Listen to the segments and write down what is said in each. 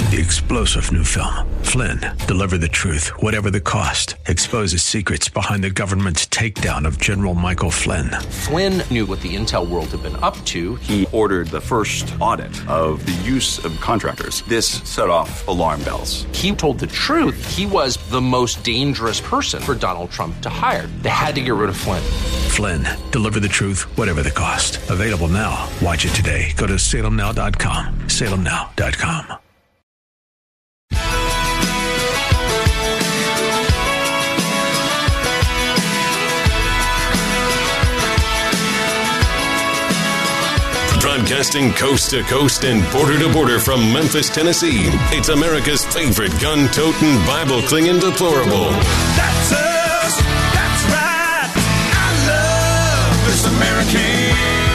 The explosive new film, Flynn, deliver the truth, whatever the cost. Exposes secrets behind the government's takedown of General Michael Flynn. Flynn knew what the intel world had been up to. He ordered the first audit of the use of contractors. This set off alarm bells. He told the truth. He was the most dangerous person for Donald Trump to hire. They had to get rid of Flynn. Flynn, deliver the truth, whatever the cost. Available now. Watch it today. Go to salemnow.com. salemnow.com. Broadcasting coast to coast and border to border from Memphis, Tennessee, it's America's favorite gun-toting, Bible-clinging deplorable. That's us. That's right. I love this American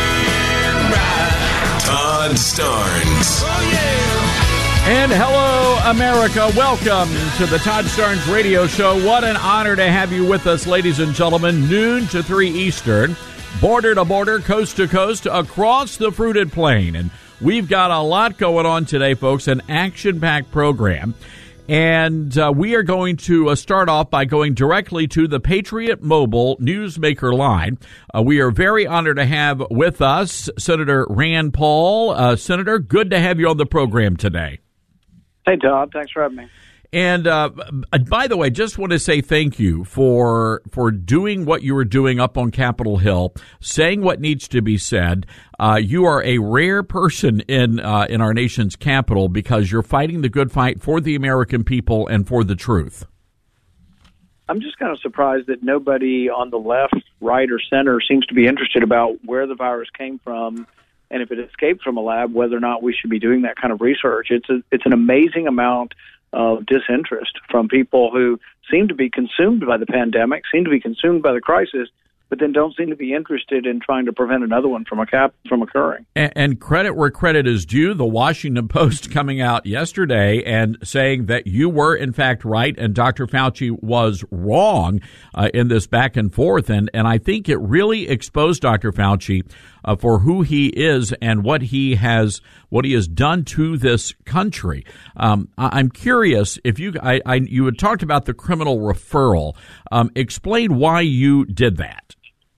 ride. Todd Starnes. Oh, yeah. And hello, America. Welcome to the Todd Starnes Radio Show. What an honor to have you with us, ladies and gentlemen. Noon to 3 Eastern. Border to border, coast to coast, across the fruited plain. And we've got a lot going on today, folks, an action-packed program. And we are going to start off by going directly to the Patriot Mobile Newsmaker line. We are very honored to have with us Senator Rand Paul. Senator, good to have you on the program today. Hey, Todd. Thanks for having me. And by the way, just want to say thank you for doing what you were doing up on Capitol Hill, saying what needs to be said. You are a rare person in our nation's capital because you're fighting the good fight for the American people and for the truth. I'm just kind of surprised that nobody on the left, right, or center seems to be interested about where the virus came from and if it escaped from a lab, whether or not we should be doing that kind of research. It's an amazing amount of disinterest from people who seem to be consumed by the pandemic, seem to be consumed by the crisis, but then don't seem to be interested in trying to prevent another one from occurring. And credit where credit is due, the Washington Post coming out yesterday and saying that you were, in fact, right and Dr. Fauci was wrong in this back and forth. And I think it really exposed Dr. Fauci for who he is and what he has done to this country. I'm curious if you had talked about the criminal referral. Explain why you did that.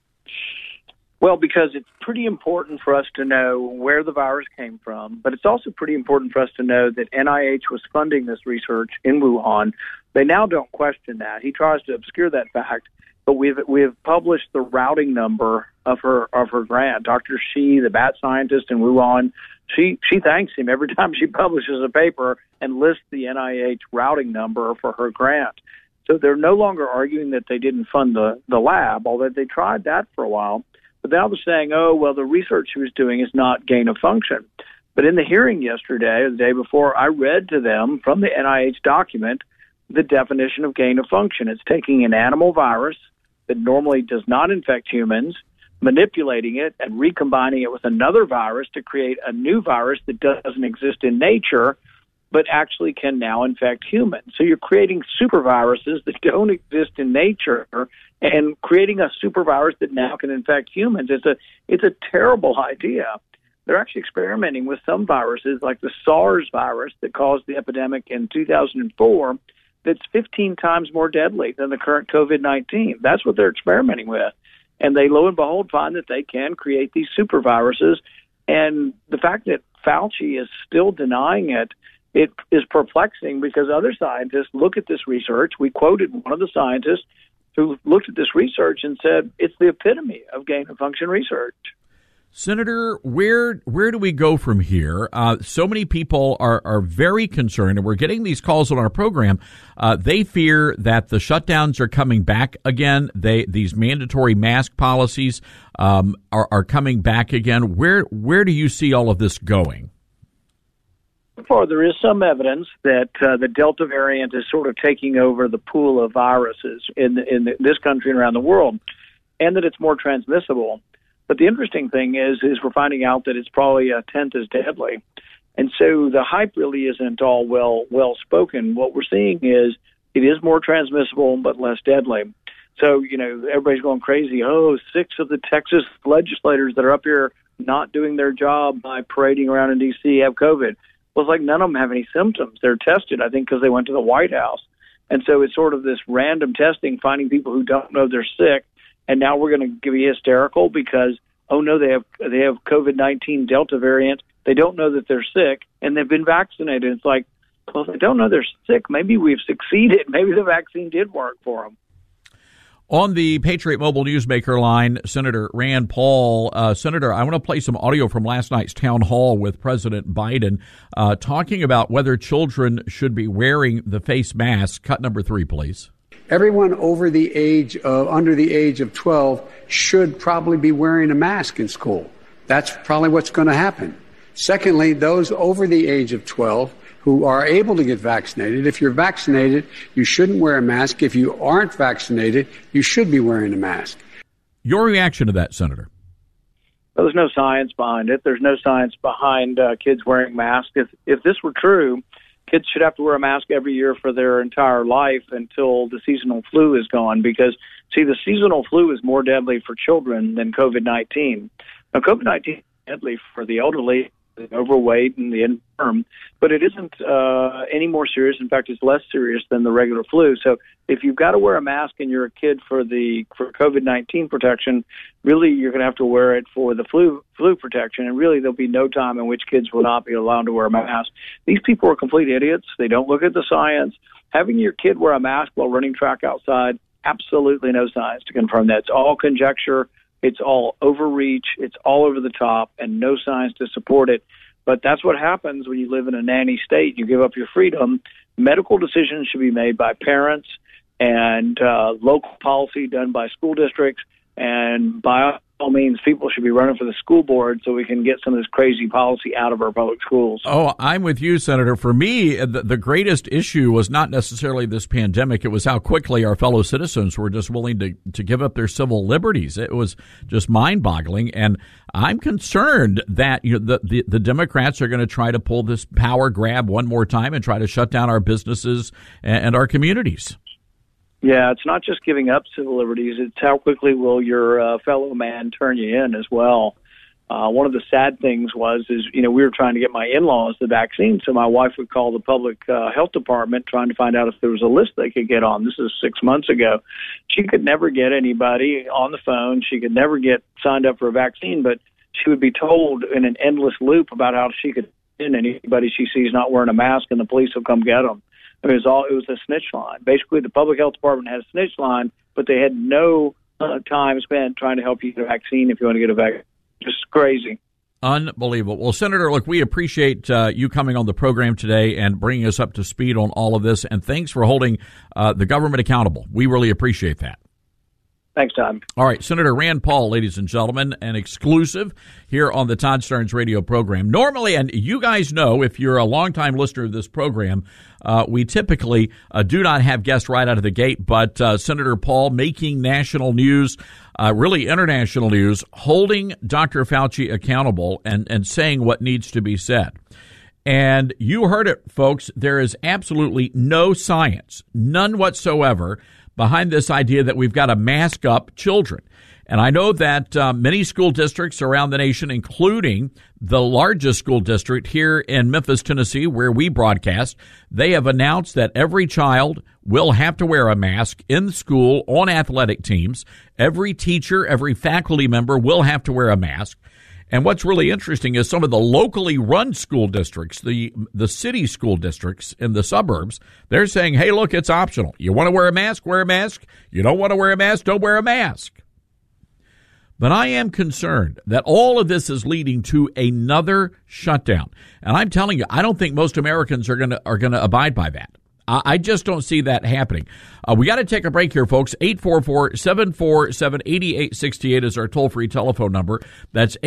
Well, because it's pretty important for us to know where the virus came from, but it's also pretty important for us to know that NIH was funding this research in Wuhan. They now don't question that. He tries to obscure that fact, but we've published the routing number of her grant. Dr. Shi, the bat scientist in Wuhan, she thanks him every time she publishes a paper and lists the NIH routing number for her grant. So they're no longer arguing that they didn't fund the lab, although they tried that for a while. But now they're saying, oh, well, the research he was doing is not gain of function. But in the hearing yesterday, or the day before, I read to them from the NIH document the definition of gain of function. It's taking an animal virus that normally does not infect humans, manipulating it and recombining it with another virus to create a new virus that doesn't exist in nature, but actually can now infect humans. So you're creating super viruses that don't exist in nature and creating a super virus that now can infect humans. It's a terrible idea. They're actually experimenting with some viruses like the SARS virus that caused the epidemic in 2004 that's 15 times more deadly than the current COVID-19. That's what they're experimenting with. And they, lo and behold, find that they can create these super viruses. And the fact that Fauci is still denying it is perplexing because other scientists look at this research. We quoted one of the scientists who looked at this research and said it's the epitome of gain-of-function research. Senator, where do we go from here? So many people are very concerned, and we're getting these calls on our program. They fear that the shutdowns are coming back again. These mandatory mask policies are coming back again. Where do you see all of this going? So far, there is some evidence that the Delta variant is sort of taking over the pool of viruses in this country and around the world, and that it's more transmissible. But the interesting thing is we're finding out that it's probably a tenth as deadly. And so the hype really isn't all well spoken. What we're seeing is it is more transmissible but less deadly. So, everybody's going crazy. Oh, 6 of the Texas legislators that are up here not doing their job by parading around in D.C. have COVID. Well, it's like none of them have any symptoms. They're tested, I think, because they went to the White House. And so it's sort of this random testing, finding people who don't know they're sick. And now we're going to be hysterical because, oh, no, they have COVID-19 Delta variant. They don't know that they're sick, and they've been vaccinated. It's like, well, if they don't know they're sick, maybe we've succeeded. Maybe the vaccine did work for them. On the Patriot Mobile Newsmaker line, Senator Rand Paul. Senator, I want to play some audio from last night's town hall with President Biden talking about whether children should be wearing the face mask. Cut number 3, please. Everyone under the age of 12 should probably be wearing a mask in school. That's probably what's going to happen. Secondly, those over the age of 12 who are able to get vaccinated, if you're vaccinated, you shouldn't wear a mask. If you aren't vaccinated, you should be wearing a mask. Your reaction to that, Senator? Well, there's no science behind it. There's no science behind kids wearing masks. If this were true, kids should have to wear a mask every year for their entire life until the seasonal flu is gone because, see, the seasonal flu is more deadly for children than COVID-19. Now, COVID-19 is deadly for the elderly, the overweight, and the infirm, but it isn't any more serious. In fact, it's less serious than the regular flu. So if you've got to wear a mask and you're a kid for COVID-19 protection, really you're going to have to wear it for the flu protection, and really there'll be no time in which kids will not be allowed to wear a mask. These people are complete idiots. They don't look at the science. Having your kid wear a mask while running track outside, absolutely no science to confirm that. It's all conjecture. It's all overreach. It's all over the top, and no science to support it. But that's what happens when you live in a nanny state. You give up your freedom. Medical decisions should be made by parents and local policy done by school districts. And by all means, people should be running for the school board so we can get some of this crazy policy out of our public schools. Oh, I'm with you, Senator. For me, the greatest issue was not necessarily this pandemic. It was how quickly our fellow citizens were just willing to give up their civil liberties. It was just mind-boggling. And I'm concerned that the Democrats are going to try to pull this power grab one more time and try to shut down our businesses and our communities. Yeah, it's not just giving up civil liberties. It's how quickly will your fellow man turn you in as well. One of the sad things is we were trying to get my in-laws the vaccine, so my wife would call the public health department trying to find out if there was a list they could get on. This is 6 months ago. She could never get anybody on the phone. She could never get signed up for a vaccine, but she would be told in an endless loop about how she could send anybody she sees not wearing a mask, and the police will come get them. I mean, it was a snitch line. Basically, the public health department had a snitch line, but they had no time spent trying to help you get a vaccine if you want to get a vaccine. Just crazy. Unbelievable. Well, Senator, look, we appreciate you coming on the program today and bringing us up to speed on all of this, and thanks for holding the government accountable. We really appreciate that. Thanks, Tom. All right, Senator Rand Paul, ladies and gentlemen, an exclusive here on the Todd Starnes radio program. Normally, and you guys know, if you're a longtime listener of this program, we typically do not have guests right out of the gate, but Senator Paul making national news, really international news, holding Dr. Fauci accountable and saying what needs to be said. And you heard it, folks. There is absolutely no science, none whatsoever, behind this idea that we've got to mask up children. And I know that many school districts around the nation, including the largest school district here in Memphis, Tennessee, where we broadcast, they have announced that every child will have to wear a mask in school on athletic teams. Every teacher, every faculty member will have to wear a mask. And what's really interesting is some of the locally run school districts, the city school districts in the suburbs, they're saying, hey, look, it's optional. You want to wear a mask? Wear a mask. You don't want to wear a mask? Don't wear a mask. But I am concerned that all of this is leading to another shutdown. And I'm telling you, I don't think most Americans are going to abide by that. I just don't see that happening. We got to take a break here, folks. 844-747-8868 is our toll-free telephone number. That's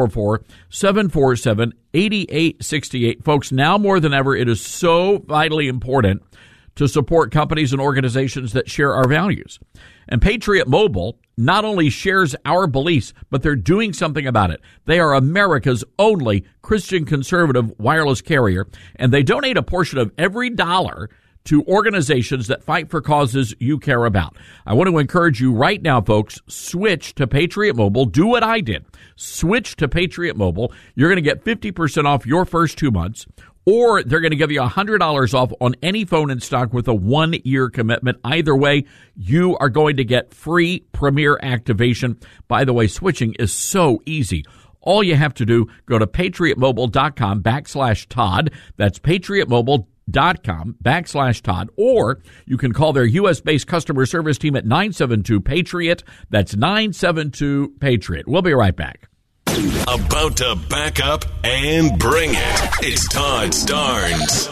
844-747-8868. Folks, now more than ever, it is so vitally important to support companies and organizations that share our values. And Patriot Mobile not only shares our beliefs, but they're doing something about it. They are America's only Christian conservative wireless carrier, and they donate a portion of every dollar to organizations that fight for causes you care about. I want to encourage you right now, folks, switch to Patriot Mobile. Do what I did. Switch to Patriot Mobile. You're going to get 50% off your first 2 months. or they're going to give you $100 off on any phone in stock with a 1-year commitment. Either way, you are going to get free Premier activation. By the way, switching is so easy. All you have to do, go to patriotmobile.com/Todd. That's patriotmobile.com/Todd. Or you can call their U.S.-based customer service team at 972-PATRIOT. That's 972-PATRIOT. We'll be right back. About to back up and bring it. It's Todd Starnes.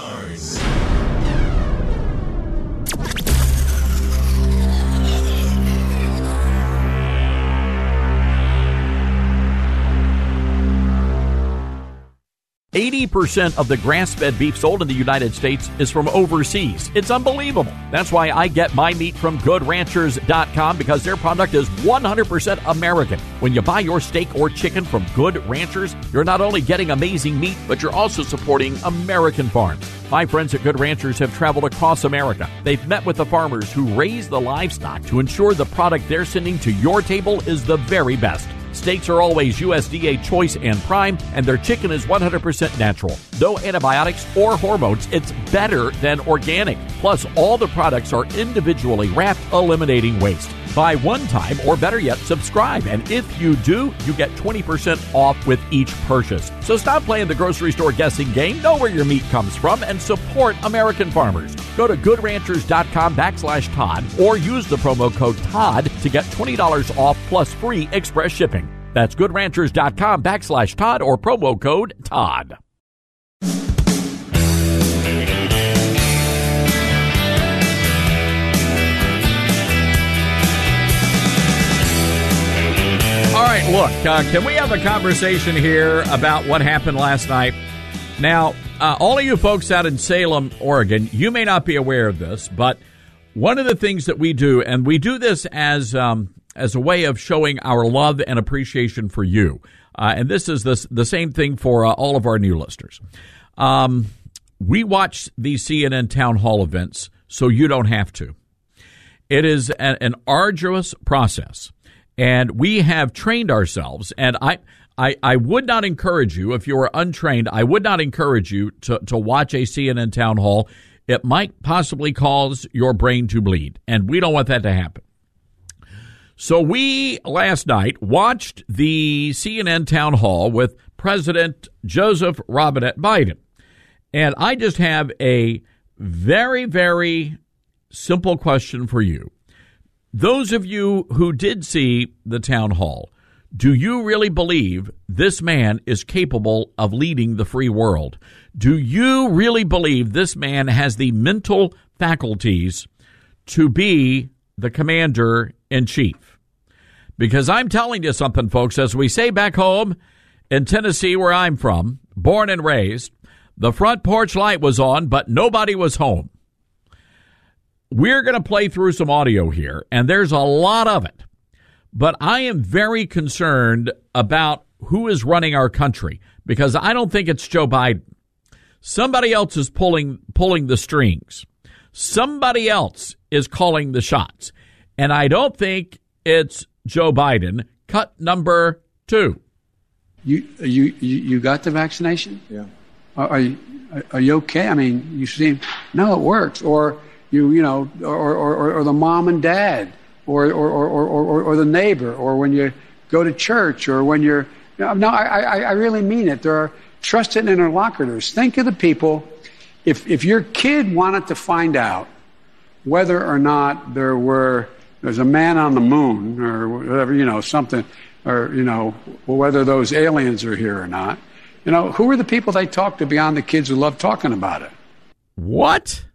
80% of the grass-fed beef sold in the United States is from overseas. It's unbelievable. That's why I get my meat from GoodRanchers.com, because their product is 100% American. When you buy your steak or chicken from Good Ranchers, you're not only getting amazing meat, but you're also supporting American farms. My friends at Good Ranchers have traveled across America. They've met with the farmers who raise the livestock to ensure the product they're sending to your table is the very best. Steaks are always USDA Choice and Prime, and their chicken is 100% natural. No antibiotics or hormones. It's better than organic. Plus, all the products are individually wrapped, eliminating waste. Buy one time, or better yet, subscribe. And if you do, you get 20% off with each purchase. So stop playing the grocery store guessing game. Know where your meat comes from and support American farmers. Go to GoodRanchers.com/Todd or use the promo code Todd to get $20 off plus free express shipping. That's GoodRanchers.com/Todd or promo code Todd. All right, look, can we have a conversation here about what happened last night? Now, all of you folks out in Salem, Oregon, you may not be aware of this, but one of the things that we do, and we do this as a way of showing our love and appreciation for you, and this is the same thing for all of our new listeners. We watch these CNN town hall events so you don't have to. It is an arduous process. And we have trained ourselves, and I would not encourage you, if you are untrained, I would not encourage you to watch a CNN town hall. It might possibly cause your brain to bleed, and we don't want that to happen. So we, last night, watched the CNN town hall with President Joseph Robinette Biden. And I just have a very, very simple question for you. Those of you who did see the town hall, do you really believe this man is capable of leading the free world? Do you really believe this man has the mental faculties to be the commander-in-chief? Because I'm telling you something, folks, as we say back home in Tennessee, where I'm from, born and raised, the front porch light was on, but nobody was home. We're going to play through some audio here, and there's a lot of it. But I am very concerned about who is running our country, because I don't think it's Joe Biden. Somebody else is pulling the strings. Somebody else is calling the shots. And I don't think it's Joe Biden. Cut number 2. You got the vaccination? Yeah. Are you okay? I mean, you seem, no, it works. Or or the mom and dad, or the neighbor, or when you go to church, or when you're. No, I really mean it. There are trusted interlocutors. Think of the people. If your kid wanted to find out whether or not there's a man on the moon, or whatever, something, or whether those aliens are here or not, who are the people they talk to beyond the kids who love talking about it? What?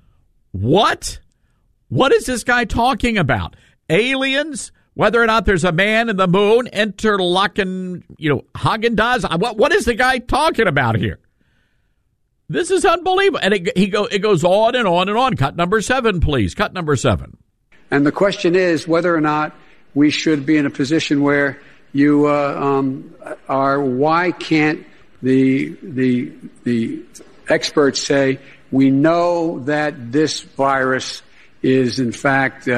What is this guy talking about? Aliens? Whether or not there's a man in the moon, interlocking, Haagen-Dazs? What is the guy talking about here? This is unbelievable. And it goes on and on and on. Cut number 7, please. Cut number 7. And the question is whether or not we should be in a position where you are. Why can't the experts say, we know that this virus is, in fact,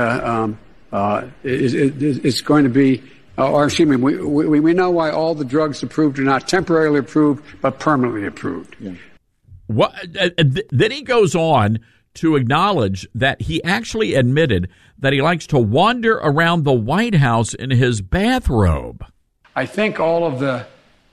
is going to be, or excuse me, we know why all the drugs approved are not temporarily approved, but permanently approved. Yeah. Then he goes on to acknowledge that he actually admitted that he likes to wander around the White House in his bathrobe. I think all of the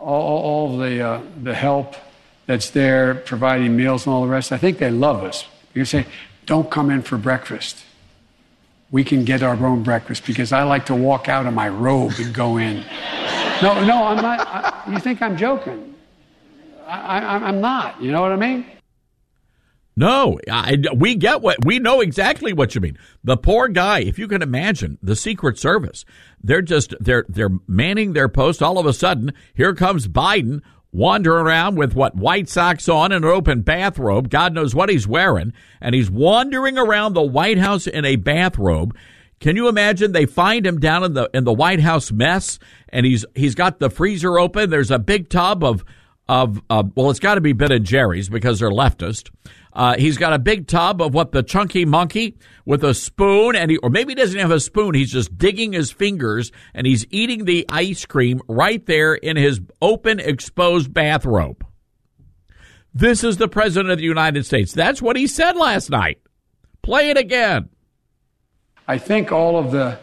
help that's there, providing meals and all the rest, I think they love us. You say, don't come in for breakfast. We can get our own breakfast because I like to walk out of my robe and go in. No, I'm not. You think I'm joking? I'm not. You know what I mean? No, we know exactly what you mean. The poor guy, if you can imagine, the Secret Service, they're manning their post. All of a sudden, here comes Biden wandering around with white socks on and an open bathrobe. God knows what he's wearing, and he's wandering around the White House in a bathrobe. Can you imagine? They find him down in the White House mess, and he's got the freezer open. There's a big tub of it's got to be Ben and Jerry's because they're leftist. He's got a big tub of the Chunky Monkey with a spoon, or maybe he doesn't have a spoon. He's just digging his fingers, and he's eating the ice cream right there in his open, exposed bathrobe. This is the President of the United States. That's what he said last night. Play it again. I think all of the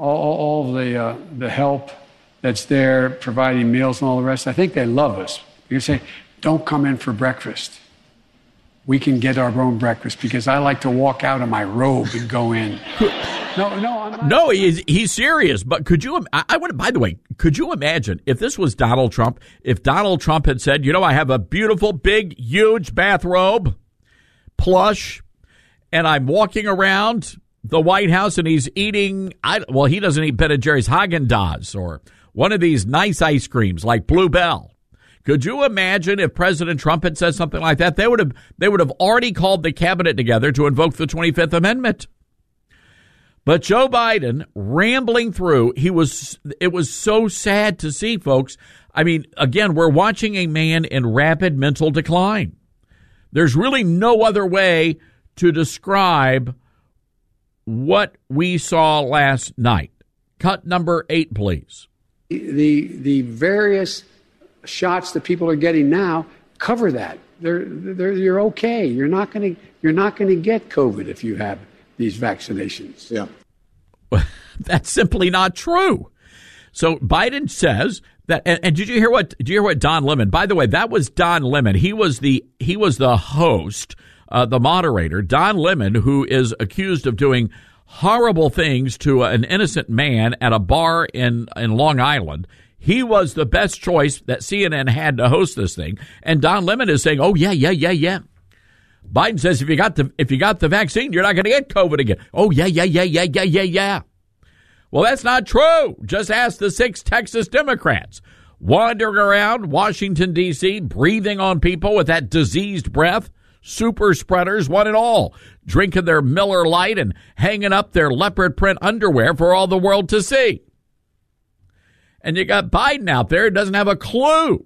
help that's there, providing meals and all the rest, I think they love us. You say, don't come in for breakfast. We can get our own breakfast because I like to walk out of my robe and go in. No, I'm not. No, he's serious. But could you? By the way, could you imagine if this was Donald Trump? If Donald Trump had said, I have a beautiful, big, huge bathrobe, plush, and I'm walking around the White House and he's eating. He doesn't eat Ben and Jerry's, Haagen-Dazs or one of these nice ice creams like Blue Bell. Could you imagine if President Trump had said something like that? They would have already called the cabinet together to invoke the 25th Amendment. But Joe Biden rambling through, it was so sad to see, folks. I mean, again, we're watching a man in rapid mental decline. There's really no other way to describe what we saw last night. Cut number 8, please. The various shots that people are getting now cover that. You're okay. You're not going to get COVID if you have these vaccinations. Yeah. That's simply not true. So Biden says that, and did you hear what Don Lemon? By the way, that was Don Lemon. He was the host, the moderator. Don Lemon, who is accused of doing horrible things to an innocent man at a bar in Long Island. He was the best choice that CNN had to host this thing. And Don Lemon is saying, oh, yeah. Biden says if you got the vaccine, you're not going to get COVID again. Oh, yeah. Well, that's not true. Just ask the 6 Texas Democrats wandering around Washington, D.C., breathing on people with that diseased breath, super spreaders, one and all, drinking their Miller Lite and hanging up their leopard print underwear for all the world to see. And you got Biden out there who doesn't have a clue.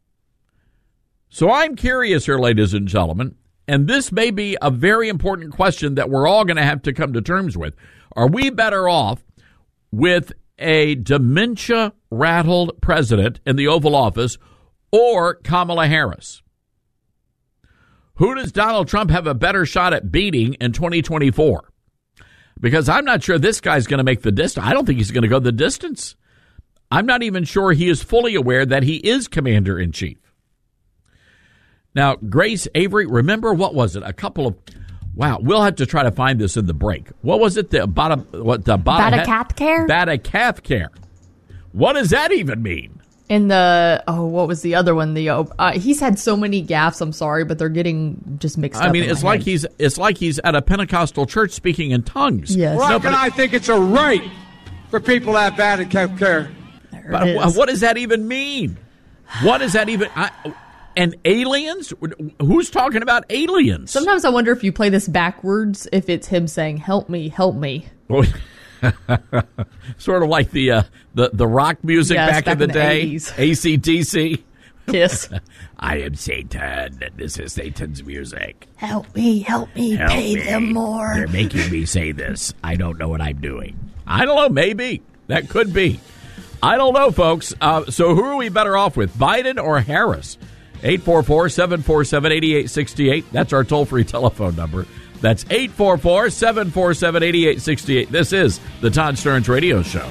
So I'm curious here, ladies and gentlemen, and this may be a very important question that we're all going to have to come to terms with. Are we better off with a dementia-rattled president in the Oval Office or Kamala Harris? Who does Donald Trump have a better shot at beating in 2024? Because I'm not sure this guy's going to make the distance. I don't think he's going to go the distance. I'm not even sure he is fully aware that he is commander-in-chief. Now, Grace Avery, remember, what was it? We'll have to try to find this in the break. What was it? Bata-cath care? Bata-cath care. What does that even mean? In what was the other one? He's had so many gaffes, I'm sorry, but they're getting just mixed up. I mean, it's like he's at a Pentecostal church speaking in tongues. Yes. Rock and I think it's a right for people to have bata-cath care. But what does that even mean? What does that even... And aliens? Who's talking about aliens? Sometimes I wonder if you play this backwards, if it's him saying, help me, help me. Sort of like the rock music back in the day. 80s. AC/DC. Kiss. I am Satan, and this is Satan's music. Help me, pay them more. They're making me say this. I don't know what I'm doing. I don't know, maybe. That could be. I don't know, folks. So who are we better off with, Biden or Harris? 844-747-8868. That's our toll-free telephone number. That's 844-747-8868. This is the Todd Stearns Radio Show.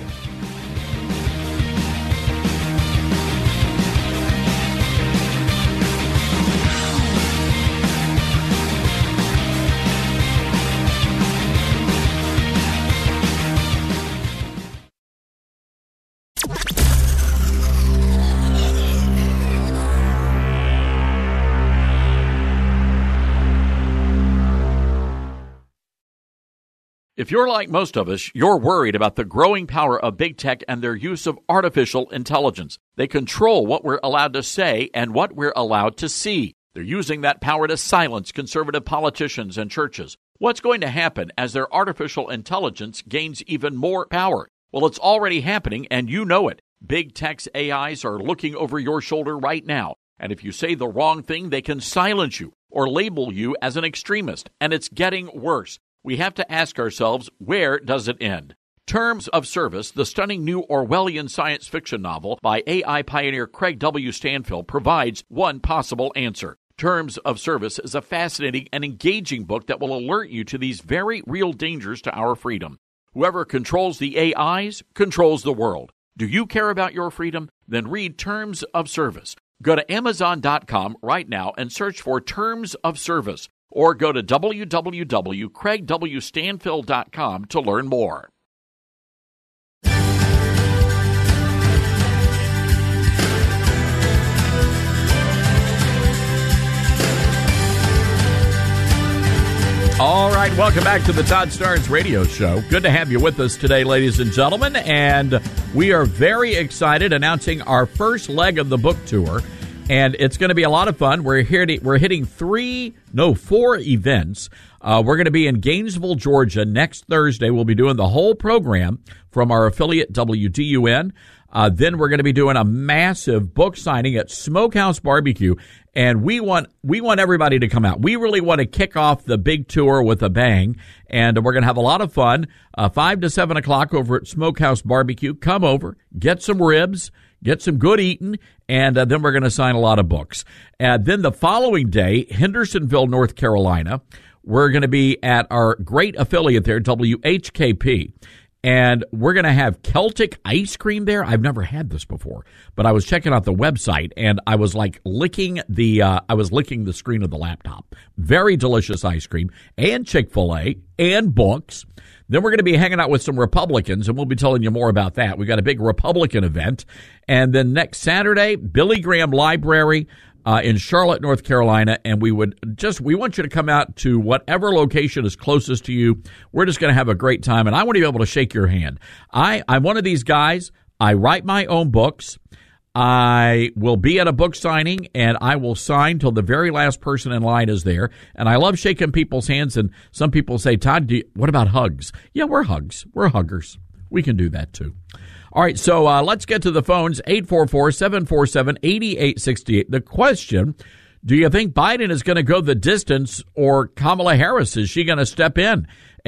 If you're like most of us, you're worried about the growing power of big tech and their use of artificial intelligence. They control what we're allowed to say and what we're allowed to see. They're using that power to silence conservative politicians and churches. What's going to happen as their artificial intelligence gains even more power? Well, it's already happening, and you know it. Big tech's AIs are looking over your shoulder right now. And if you say the wrong thing, they can silence you or label you as an extremist. And it's getting worse. We have to ask ourselves, where does it end? Terms of Service, the stunning new Orwellian science fiction novel by AI pioneer Craig W. Stanfield, provides one possible answer. Terms of Service is a fascinating and engaging book that will alert you to these very real dangers to our freedom. Whoever controls the AIs controls the world. Do you care about your freedom? Then read Terms of Service. Go to Amazon.com right now and search for Terms of Service, or go to www.craigwstanfield.com to learn more. All right, welcome back to the Todd Stearns Radio Show. Good to have you with us today, ladies and gentlemen, and we are very excited announcing our first leg of the book tour, and it's going to be a lot of fun. We're hitting 4 events. We're going to be in Gainesville, Georgia next Thursday. We'll be doing the whole program from our affiliate WDUN. Then we're going to be doing a massive book signing at Smokehouse Barbecue, and we want everybody to come out. We really want to kick off the big tour with a bang, and we're going to have a lot of fun. 5 to 7 o'clock over at Smokehouse Barbecue. Come over, get some ribs, get some good eating, and then we're going to sign a lot of books. Then the following day, Hendersonville, North Carolina, we're going to be at our great affiliate there, WHKP. And we're going to have Celtic ice cream there. I've never had this before, but I was checking out the website and I was like licking the screen of the laptop. Very delicious ice cream, and Chick-fil-A and books. Then we're going to be hanging out with some Republicans, and we'll be telling you more about that. We got a big Republican event. And then next Saturday, Billy Graham Library in Charlotte, North Carolina, and we want you to come out to whatever location is closest to you. We're just going to have a great time, and I want to be able to shake your hand. I'm one of these guys. I write my own books. I will be at a book signing, and I will sign till the very last person in line is there. And I love shaking people's hands, and some people say, Todd, what about hugs? Yeah, we're hugs. We're huggers. We can do that, too. All right, so let's get to the phones, 844-747-8868. The question, do you think Biden is going to go the distance, or Kamala Harris, is she going to step in?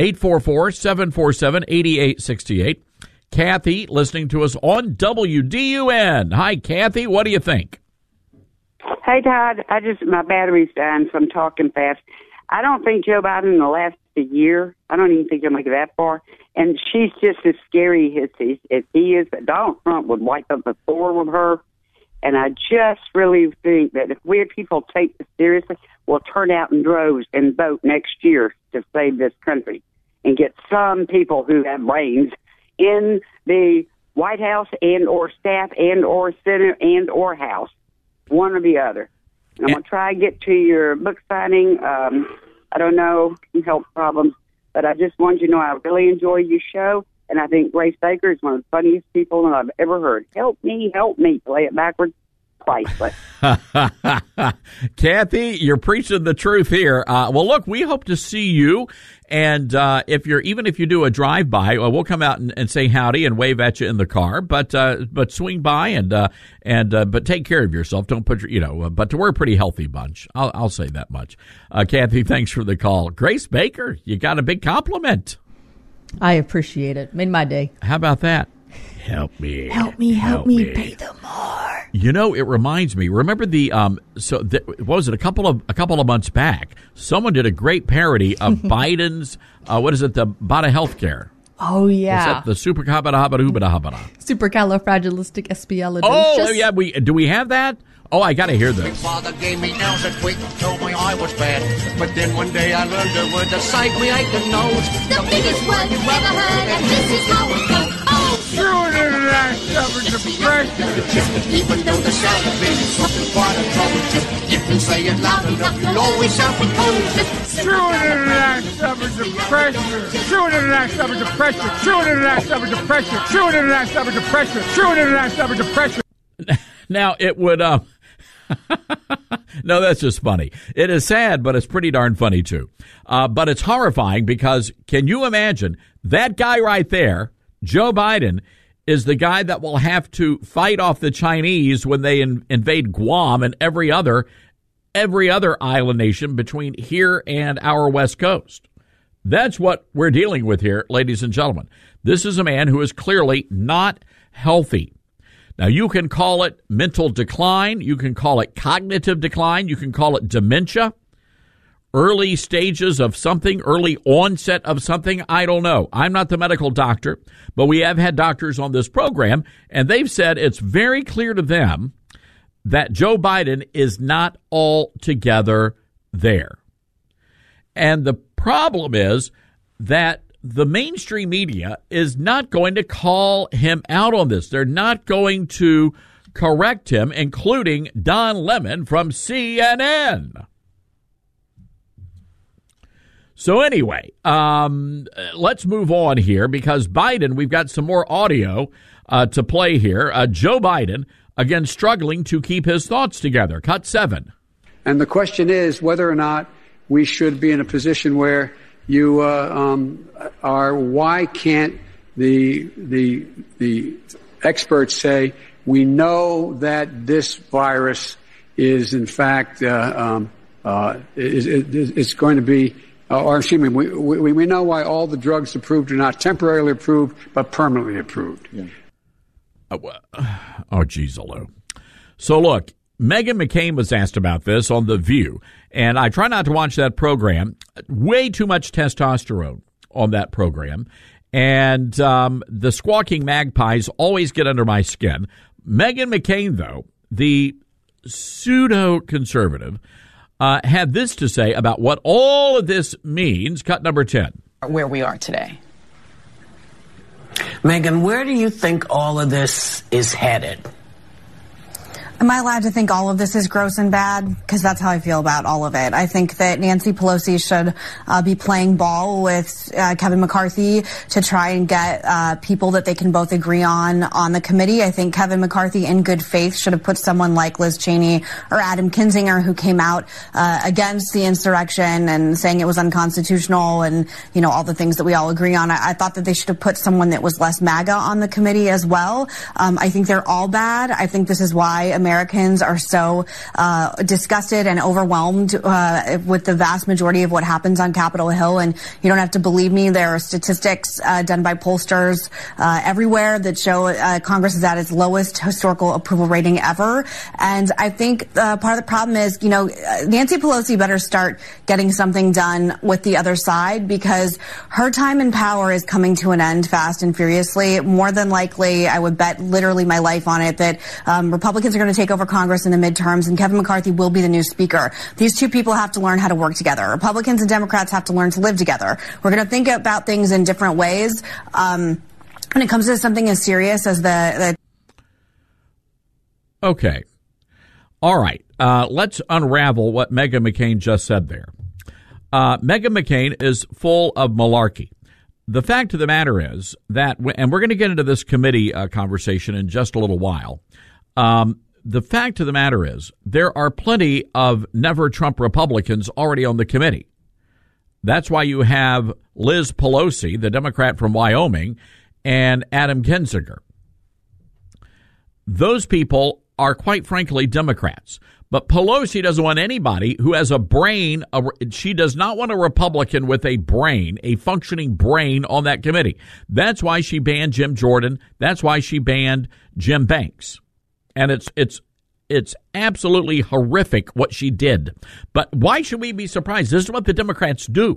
844-747-8868. Kathy, listening to us on WDUN. Hi, Kathy, what do you think? Hey, Todd, my battery's dying, so I'm talking fast. I don't think Joe Biden will last a year. I don't even think he'll make it that far. And she's just as scary as he is. But Donald Trump would wipe up the floor with her. And I just really think that if we people take this seriously, we'll turn out in droves and vote next year to save this country and get some people who have brains in the White House and or staff and or Senate and or House, one or the other. And I'm going to try to get to your book signing. I don't know, some health problems, but I just wanted you to know I really enjoy your show, and I think Grace Baker is one of the funniest people that I've ever heard. Help me, play it backwards. Priceless. Kathy, you're preaching the truth here. Well, look, we hope to see you, and if you do a drive-by, we'll come out and say howdy and wave at you in the car. But swing by but take care of yourself. Don't put but we're a pretty healthy bunch. I'll say that much. Kathy, thanks for the call. Grace Baker, you got a big compliment. I appreciate it. Made my day. How about that? Help me, pay them more. It reminds me. Remember what was it? A couple of months back, someone did a great parody of Biden's the Bada Healthcare. Oh yeah, the supercalifragilisticexpialidocious. Oh yeah, do we have that? Oh, I got to hear this. Father gave me nails and tweaked, told me I was bad. But then one day I learned the word to save me ain't the nose. The biggest word you've ever heard, and this is how it goes. Oh, through it in that stubborn depression. Even though the sound of it is something quite a trouble. You can say it loud enough, you'll always have a cold. Through it in that stubborn depression. Through it in that stubborn depression. Through it in that stubborn depression. Through it in that stubborn depression. Through it in that stubborn depression. Now it would. No, that's just funny. It is sad, but it's pretty darn funny, too. But it's horrifying because can you imagine that guy right there, Joe Biden, is the guy that will have to fight off the Chinese when they invade Guam and every other island nation between here and our West Coast. That's what we're dealing with here, ladies and gentlemen. This is a man who is clearly not healthy. Now, you can call it mental decline. You can call it cognitive decline. You can call it dementia, early stages of something, early onset of something. I don't know. I'm not the medical doctor, but we have had doctors on this program, and they've said it's very clear to them that Joe Biden is not altogether there. And the problem is that the mainstream media is not going to call him out on this. They're not going to correct him, including Don Lemon from CNN. So anyway, let's move on here because Biden, we've got some more audio to play here. Joe Biden, again, struggling to keep his thoughts together. Cut 7. And the question is whether or not we should be in a position where you why can't the experts say we know that this virus is in fact is going to be or excuse me we know why all the drugs approved are not temporarily approved but permanently approved. Yeah. Oh geez, hello. So look, Meghan McCain was asked about this on The View, and I try not to watch that program. Way too much testosterone on that program, and the squawking magpies always get under my skin. Meghan McCain, though, the pseudo-conservative, had this to say about what all of this means. Cut number 10. Where we are today. Meghan, where do you think all of this is headed? Am I allowed to think all of this is gross and bad? Because that's how I feel about all of it. I think that Nancy Pelosi should be playing ball with Kevin McCarthy to try and get people that they can both agree on the committee. I think Kevin McCarthy, in good faith, should have put someone like Liz Cheney or Adam Kinzinger, who came out against the insurrection and saying it was unconstitutional and, all the things that we all agree on. I thought that they should have put someone that was less MAGA on the committee as well. I think they're all bad. I think this is why Americans are so disgusted and overwhelmed with the vast majority of what happens on Capitol Hill. And you don't have to believe me. There are statistics done by pollsters everywhere that show Congress is at its lowest historical approval rating ever. And I think part of the problem is, Nancy Pelosi better start getting something done with the other side because her time in power is coming to an end fast and furiously. More than likely, I would bet literally my life on it that Republicans are going to take over Congress in the midterms, and Kevin McCarthy will be the new speaker. These two people have to learn how to work together. Republicans and Democrats have to learn to live together. We're going to think about things in different ways. When it comes to something as serious as the Okay. All right. Let's unravel what Meghan McCain just said there. Meghan McCain is full of malarkey. The fact of the matter is that, and we're going to get into this committee conversation in just a little while. The fact of the matter is there are plenty of never Trump Republicans already on the committee. That's why you have Liz Pelosi, the Democrat from Wyoming, and Adam Kinzinger. Those people are, quite frankly, Democrats. But Pelosi doesn't want anybody who has a brain. She does not want a Republican with a brain, a functioning brain on that committee. That's why she banned Jim Jordan. That's why she banned Jim Banks. And it's absolutely horrific what she did. But why should we be surprised? This is what the Democrats do.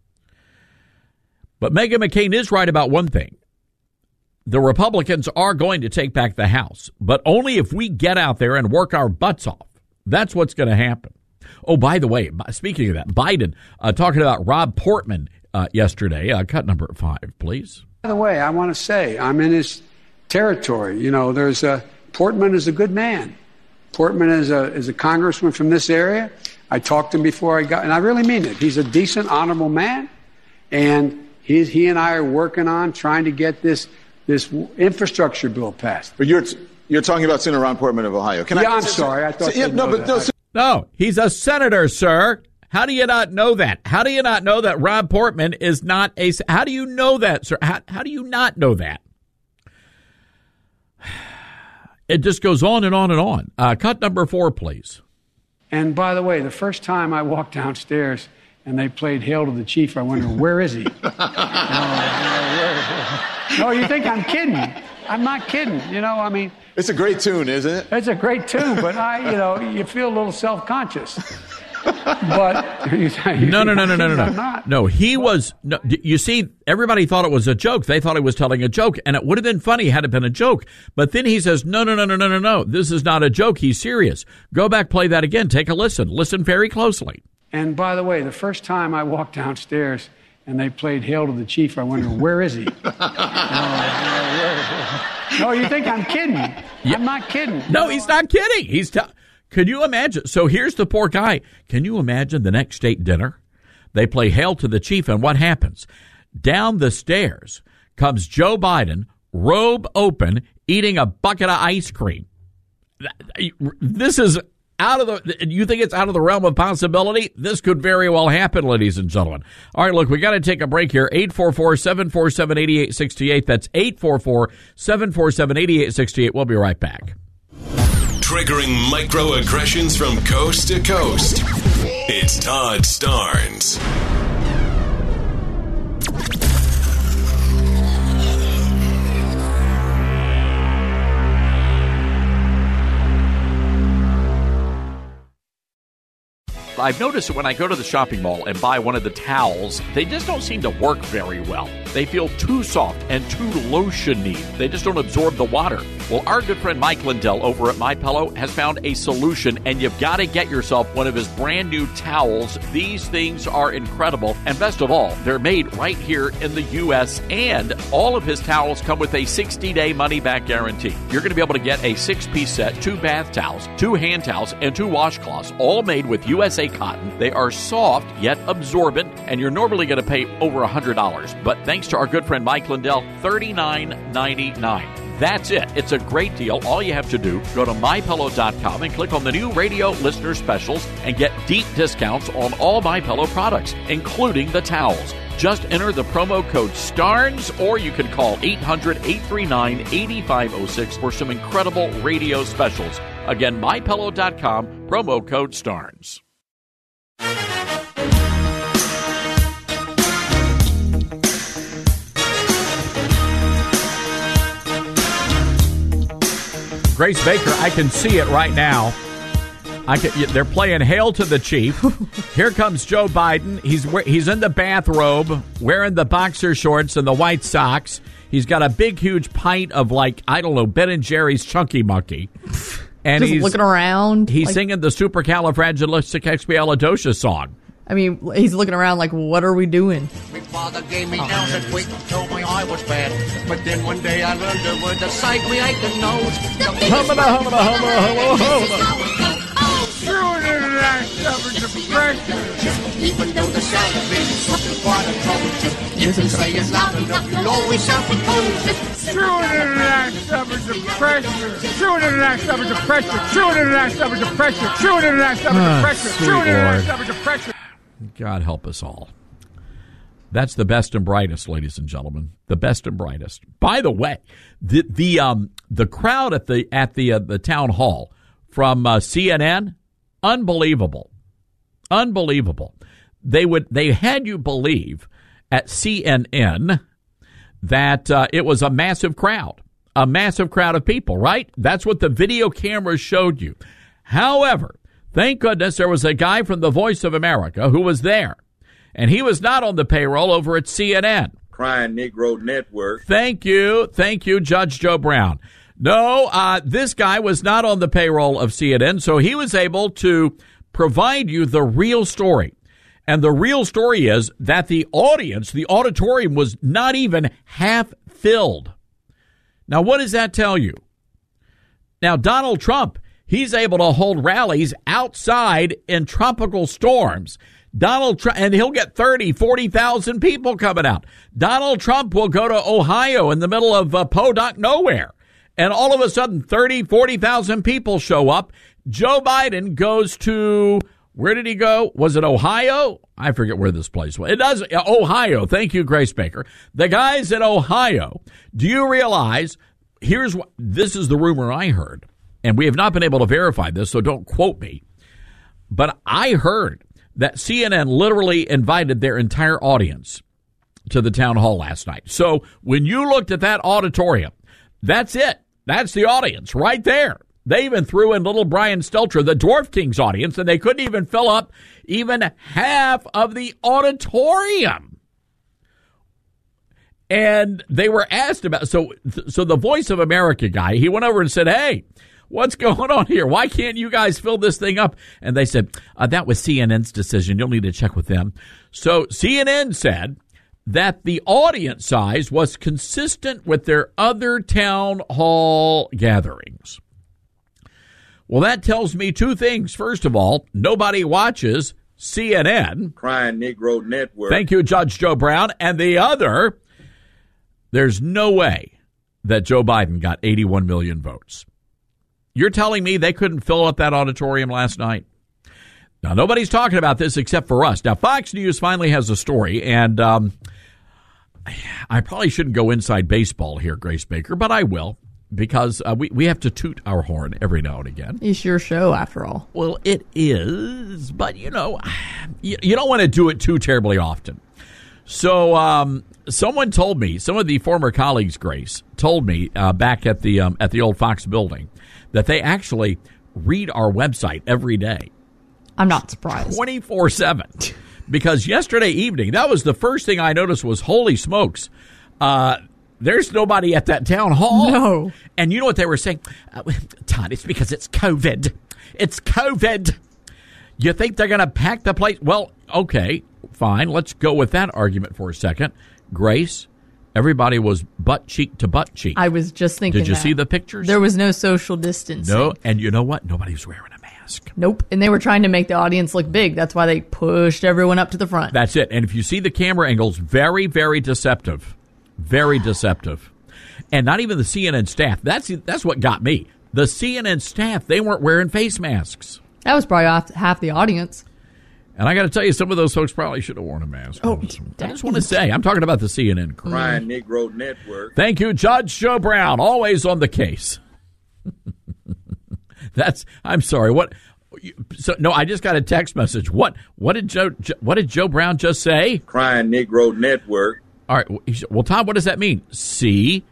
But Meghan McCain is right about one thing. The Republicans are going to take back the House, but only if we get out there and work our butts off. That's what's going to happen. Oh, by the way, speaking of that, Biden talking about Rob Portman yesterday. Cut number 5, please. By the way, I want to say I'm in his territory. You know, Portman is a good man. Portman is a congressman from this area. I talked to him before and I really mean it. He's a decent, honorable man, and he and I are working on trying to get this infrastructure bill passed. But you're talking about Senator Ron Portman of Ohio. I'm sorry. I thought No, he's a senator, sir. How do you not know that? How do you not know that Rob Portman is not a... How do you know that, sir? How do you not know that? It just goes on and on and on. Cut number 4, please. And by the way, the first time I walked downstairs and they played Hail to the Chief, I wondered, where is he? No, you think I'm kidding. I'm not kidding. You know, I mean... It's a great tune, isn't it? It's a great tune, but you feel a little self-conscious. But No, he was. No, you see, everybody thought it was a joke. They thought he was telling a joke, and it would have been funny had it been a joke. But then he says, no. This is not a joke. He's serious. Go back, play that again. Take a listen. Listen very closely. And by the way, the first time I walked downstairs and they played Hail to the Chief, I wondered, where is he? No, you think I'm kidding. Yeah. I'm not kidding. No, he's not kidding. Could you imagine? So here's the poor guy. Can you imagine the next state dinner? They play Hail to the Chief, and what happens? Down the stairs comes Joe Biden, robe open, eating a bucket of ice cream. This is you think it's out of the realm of possibility? This could very well happen, ladies and gentlemen. All right, look, we got to take a break here. 844-747-8868. That's 844-747-8868. We'll be right back. Triggering microaggressions from coast to coast. It's Todd Starnes. I've noticed that when I go to the shopping mall and buy one of the towels, they just don't seem to work very well. They feel too soft and too lotion-y. They just don't absorb the water. Well, our good friend Mike Lindell over at MyPillow has found a solution, and you've got to get yourself one of his brand new towels. These things are incredible, and best of all, they're made right here in the U.S., and all of his towels come with a 60-day money-back guarantee. You're going to be able to get a 6-piece set, 2 bath towels, 2 hand towels, and 2 washcloths, all made with USA cotton. They are soft yet absorbent, and you're normally going to pay over $100. But thanks to our good friend Mike Lindell, $39.99. That's it. It's a great deal. All you have to do, go to MyPillow.com and click on the new radio listener specials and get deep discounts on all MyPillow products, including the towels. Just enter the promo code STARNS, or you can call 800-839-8506 for some incredible radio specials. Again, MyPillow.com, promo code STARNS. Grace Baker, I can see it right now. They're playing Hail to the Chief. Here comes Joe Biden. He's in the bathrobe, wearing the boxer shorts and the white socks. He's got a big, huge pint of, Ben & Jerry's Chunky Monkey. And he's looking around. He's singing the Supercalifragilisticexpialidocious song. I mean, he's looking around like, what are we doing? My father gave me nails and quick told me I was bad. But then one day I learned the word to say create the nose. True international depression. Even though the sound of it is looking quite a trouble. You can say it loud enough, you'll always sound proposed. True international depression. True international depression. True international depression. True international depression. True international depression. God help us all. That's the best and brightest, ladies and gentlemen. The best and brightest. By the way, the crowd at the town hall from CNN, unbelievable. They had you believe at CNN that it was a massive crowd. a massive crowd of people, right? That's what the video cameras showed you. However, thank goodness there was a guy from the Voice of America who was there, and he was not on the payroll over at CNN. Crying Negro Network. Thank you, Judge Joe Brown. No, this guy was not on the payroll of CNN, so he was able to provide you the real story. And the real story is that the auditorium was not even half filled. Now, what does that tell you? Now, Donald Trump, he's able to hold rallies outside in tropical storms. Donald Trump, and he'll get 30, 40,000 people coming out. Donald Trump will go to Ohio in the middle of Podunk nowhere. And all of a sudden, 30, 40,000 people show up. Joe Biden goes to, where did he go? Was it Ohio? I forget where this place was. It does, Ohio. Thank you, Grace Baker. The guys in Ohio, do you realize, this is the rumor I heard, and we have not been able to verify this, so don't quote me. But I heard that CNN literally invited their entire audience to the town hall last night. So when you looked at that auditorium, that's it. That's the audience right there. They even threw in little Brian Stelter, the Dwarf Kings audience, and they couldn't even fill up even half of the auditorium. And they were asked about, so the Voice of America guy, he went over and said, hey, what's going on here? Why can't you guys fill this thing up? And they said, that was CNN's decision. You'll need to check with them. So CNN said that the audience size was consistent with their other town hall gatherings. Well, that tells me two things. First of all, nobody watches CNN. Crying Negro Network. Thank you, Judge Joe Brown. And the other, there's no way that Joe Biden got 81 million votes. You're telling me they couldn't fill up that auditorium last night? Now, nobody's talking about this except for us. Now, Fox News finally has a story, and I probably shouldn't go inside baseball here, Grace Baker, but I will, because we have to toot our horn every now and again. It's your show, after all. Well, it is, but, you don't want to do it too terribly often. So someone told me, some of the former colleagues, Grace, told me back at the old Fox building, that they actually read our website every day. I'm not surprised. 24/7. Because yesterday evening, that was the first thing I noticed was, holy smokes, there's nobody at that town hall. No. And you know what they were saying? Todd, it's because it's COVID. It's COVID. You think they're going to pack the place? Well, okay, fine. Let's go with that argument for a second. Grace, everybody was butt cheek to butt cheek. I was just thinking Did you see the pictures? There was no social distancing. No, and you know what? Nobody was wearing a mask. Nope. And they were trying to make the audience look big. That's why they pushed everyone up to the front. That's it. And if you see the camera angles, very, very deceptive. Very deceptive. And not even the CNN staff. That's what got me. The CNN staff, they weren't wearing face masks. That was probably half the audience. And I got to tell you, some of those folks probably should have worn a mask. Oh, I just want to say, I'm talking about the CNN crew. Crying Negro Network. Thank you, Judge Joe Brown, always on the case. I'm sorry. What? So no, I just got a text message. What did Joe Brown just say? Crying Negro Network. All right. Well, Tom, what does that mean? CNN.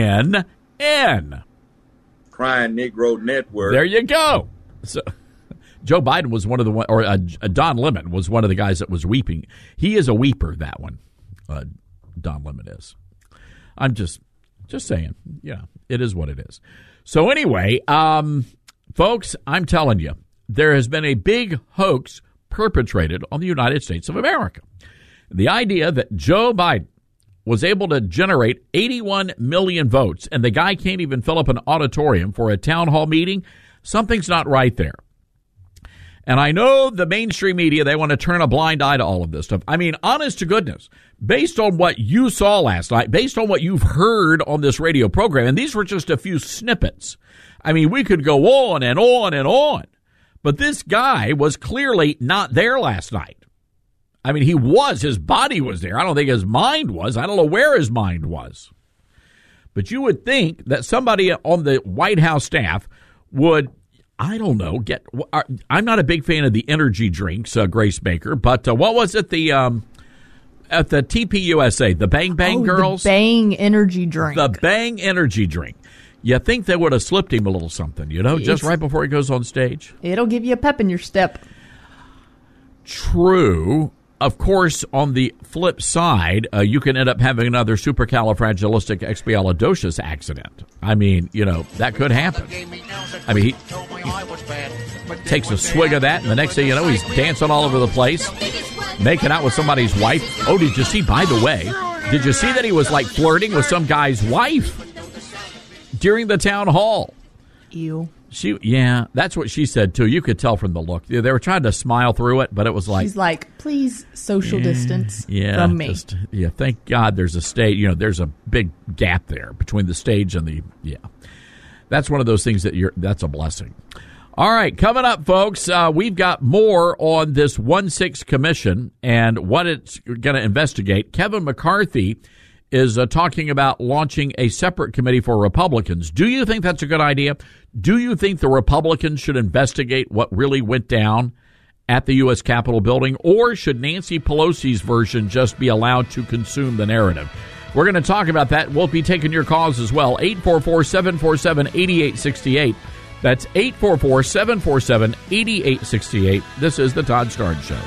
Crying Negro Network. There you go. So Joe Biden was one of the or Don Lemon was one of the guys that was weeping. He is a weeper. That one, Don Lemon is. I'm just saying. Yeah, it is what it is. So anyway, folks, I'm telling you, there has been a big hoax perpetrated on the United States of America. The idea that Joe Biden was able to generate 81 million votes and the guy can't even fill up an auditorium for a town hall meeting, something's not right there. And I know the mainstream media, they want to turn a blind eye to all of this stuff. I mean, honest to goodness, based on what you saw last night, based on what you've heard on this radio program, and these were just a few snippets. I mean, we could go on and on and on. But this guy was clearly not there last night. I mean, his body was there. I don't think his mind was. I don't know where his mind was. But you would think that somebody on the White House staff would, I don't know, I'm not a big fan of the energy drinks, Grace Baker, but what was it, at the TPUSA, the Bang Bang Girls? The Bang energy drink. The Bang energy drink. You think they would have slipped him a little something, just right before he goes on stage? It'll give you a pep in your step. True. Of course, on the flip side, you can end up having another supercalifragilisticexpialidocious accident. I mean, that could happen. I mean, he takes a swig of that, and the next thing you know, he's dancing all over the place, making out with somebody's wife. Oh, did you see, by the way, did you see that he was, flirting with some guy's wife during the town hall? Ew. That's what she said, too. You could tell from the look. They were trying to smile through it, but it was like... She's like, please social distance from me. Thank God there's a stage. There's a big gap there between the stage and the... Yeah. That's one of those things that's a blessing. All right, coming up, folks, we've got more on this 1-6 commission and what it's going to investigate. Kevin McCarthy is talking about launching a separate committee for Republicans. Do you think that's a good idea? Do you think the Republicans should investigate what really went down at the U.S. Capitol building, or should Nancy Pelosi's version just be allowed to consume the narrative? We're going to talk about that. We'll be taking your calls as well. 844-747-8868. That's 844-747-8868. This is the Todd Starnes Show.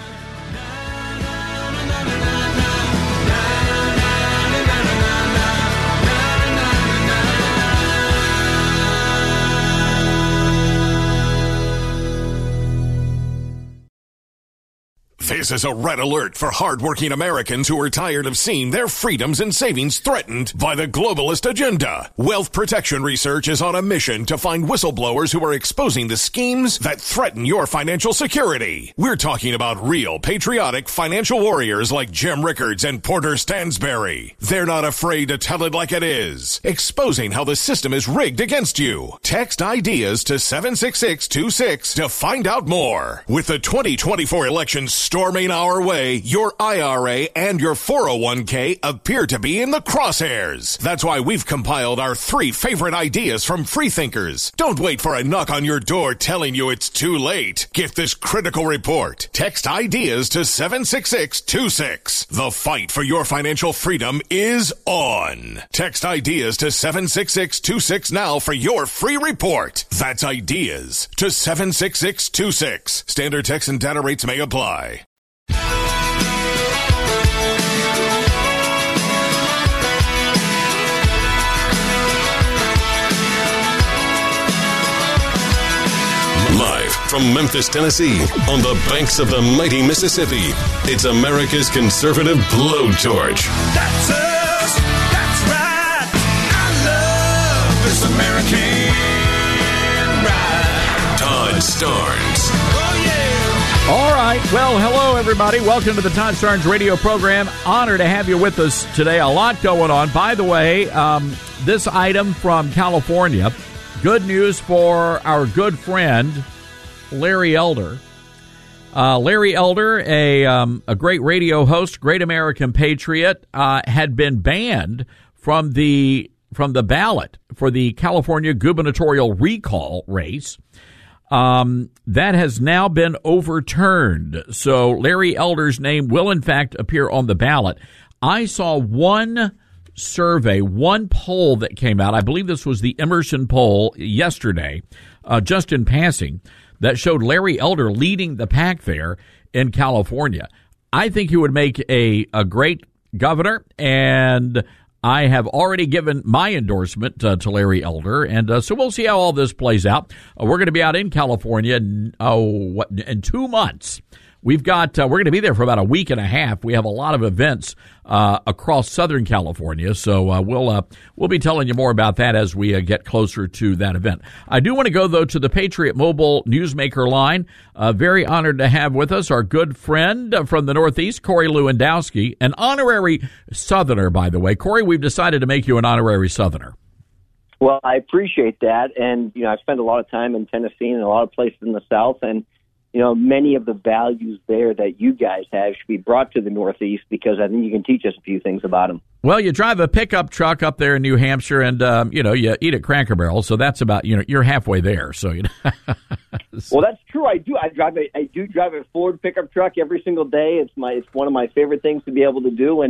This is a red alert for hardworking Americans who are tired of seeing their freedoms and savings threatened by the globalist agenda. Wealth Protection Research is on a mission to find whistleblowers who are exposing the schemes that threaten your financial security. We're talking about real, patriotic financial warriors like Jim Rickards and Porter Stansberry. They're not afraid to tell it like it is, exposing how the system is rigged against you. Text IDEAS to 76626 to find out more. With the 2024 election storming our way, your IRA and your 401k appear to be in the crosshairs. That's why we've compiled our 3 favorite ideas from freethinkers. Don't wait for a knock on your door telling you it's too late. Get this critical report. Text IDEAS to 76626. The fight for your financial freedom is on. Text IDEAS to 76626 now for your free report. That's IDEAS to 76626. Standard text and data rates may apply. Live from Memphis, Tennessee, on the banks of the mighty Mississippi, it's America's conservative blowtorch. That's us. That's right. I love this American ride. Todd Starnes. Oh, yeah. All right. Well, hello, everybody. Welcome to the Todd Starnes radio program. Honor to have you with us today. A lot going on. By the way, this item from California, good news for our good friend, Larry Elder. Larry Elder, a great radio host, great American patriot, had been banned from the ballot for the California gubernatorial recall race. That has now been overturned. So Larry Elder's name will, in fact, appear on the ballot. I saw one survey, one poll that came out. I believe this was the Emerson poll yesterday, just in passing, that showed Larry Elder leading the pack there in California. I think he would make a great governor, and I have already given my endorsement to Larry Elder, and so we'll see how all this plays out. We're going to be out in California in 2 months. We're going to be there for about a week and a half. We have a lot of events across Southern California, so we'll be telling you more about that as we get closer to that event. I do want to go, though, to the Patriot Mobile Newsmaker line. Very honored to have with us our good friend from the Northeast, Corey Lewandowski, an honorary Southerner, by the way. Corey, we've decided to make you an honorary Southerner. Well, I appreciate that, and I've spent a lot of time in Tennessee and a lot of places in the South, and many of the values there that you guys have should be brought to the Northeast, because I think you can teach us a few things about them. Well, you drive a pickup truck up there in New Hampshire, and you eat at Cracker Barrel, so that's about you're halfway there. So Well, that's true. I do drive a Ford pickup truck every single day. It's one of my favorite things to be able to do, and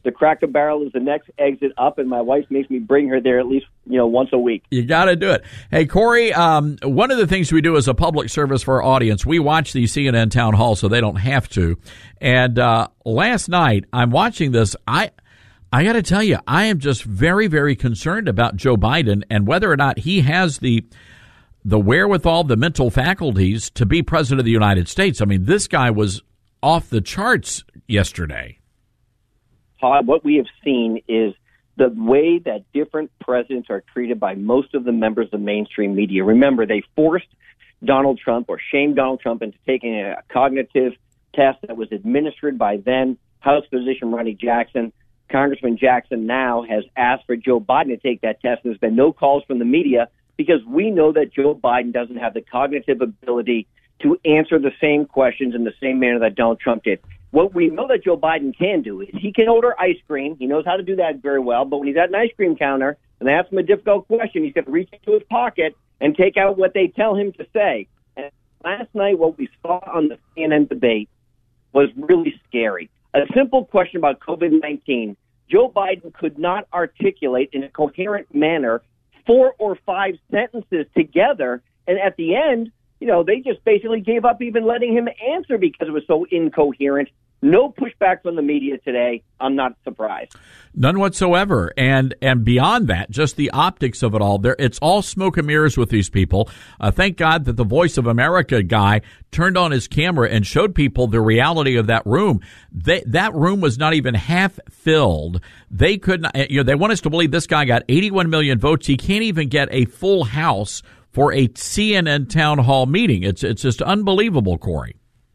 The Cracker Barrel is the next exit up, and my wife makes me bring her there at least, once a week. You got to do it. Hey, Corey, one of the things we do as a public service for our audience, we watch these CNN town halls so they don't have to. And last night, I'm watching this. I got to tell you, I am just very, very concerned about Joe Biden and whether or not he has the wherewithal, the mental faculties to be president of the United States. I mean, this guy was off the charts yesterday. Todd, what we have seen is the way that different presidents are treated by most of the members of mainstream media. Remember, they forced Donald Trump or shamed Donald Trump into taking a cognitive test that was administered by then House physician Ronnie Jackson. Congressman Jackson now has asked for Joe Biden to take that test. There's been no calls from the media because we know that Joe Biden doesn't have the cognitive ability to answer the same questions in the same manner that Donald Trump did. What we know that Joe Biden can do is he can order ice cream. He knows how to do that very well. But when he's at an ice cream counter and they ask him a difficult question, he's going to reach into his pocket and take out what they tell him to say. And last night, what we saw on the CNN debate was really scary. A simple question about COVID-19, Joe Biden could not articulate in a coherent manner 4 or 5 sentences together. And at the end, they just basically gave up even letting him answer because it was so incoherent. No pushback from the media today. I'm not surprised. None whatsoever. And beyond that, just the optics of it all. It's all smoke and mirrors with these people. Thank God that the Voice of America guy turned on his camera and showed people the reality of that room. That room was not even half filled. They could not. They want us to believe this guy got 81 million votes. He can't even get a full house for a CNN town hall meeting. It's just unbelievable, Corey.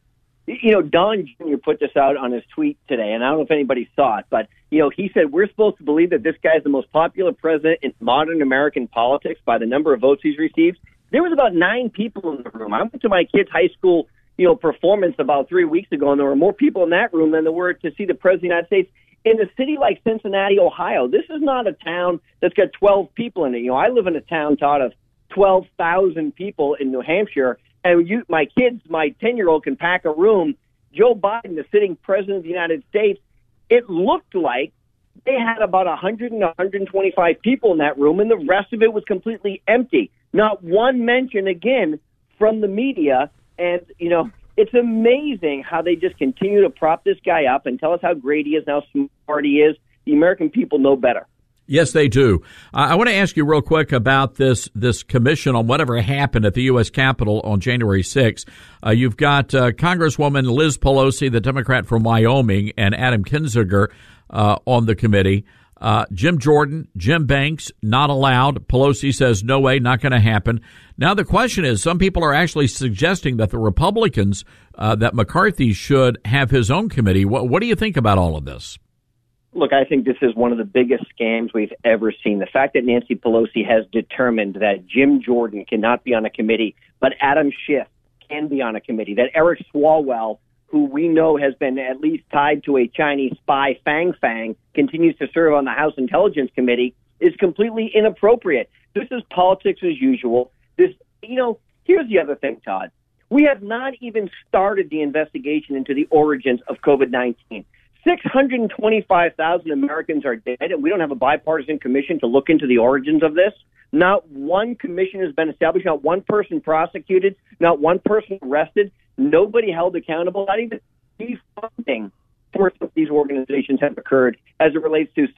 Don Jr. put this out on his tweet today, and I don't know if anybody saw it, but, he said, we're supposed to believe that this guy's the most popular president in modern American politics by the number of votes he's received. There was about 9 people in the room. I went to my kid's high school, performance about 3 weeks ago, and there were more people in that room than there were to see the president of the United States. In a city like Cincinnati, Ohio, this is not a town that's got 12 people in it. I live in a town, Todd, of 12,000 people in New Hampshire, and my 10-year-old can pack a room. Joe Biden, the sitting president of the United States, it looked like they had about 100 and 125 people in that room, and the rest of it was completely empty. Not one mention, again, from the media. And, it's amazing how they just continue to prop this guy up and tell us how great he is and how smart he is. The American people know better. Yes, they do. I want to ask you real quick about this commission on whatever happened at the U.S. Capitol on January 6th. You've got Congresswoman Liz Pelosi, the Democrat from Wyoming, and Adam Kinzinger on the committee. Jim Jordan, Jim Banks, not allowed. Pelosi says, no way, not going to happen. Now the question is, some people are actually suggesting that the Republicans, that McCarthy should have his own committee. What do you think about all of this? Look, I think this is one of the biggest scams we've ever seen. The fact that Nancy Pelosi has determined that Jim Jordan cannot be on a committee, but Adam Schiff can be on a committee, that Eric Swalwell, who we know has been at least tied to a Chinese spy, Fang Fang, continues to serve on the House Intelligence Committee, is completely inappropriate. This is politics as usual. Here's the other thing, Todd. We have not even started the investigation into the origins of COVID-19. 625,000 Americans are dead, and we don't have a bipartisan commission to look into the origins of this. Not one commission has been established, not one person prosecuted, not one person arrested, nobody held accountable, not even defunding for some of these organizations have occurred as it relates to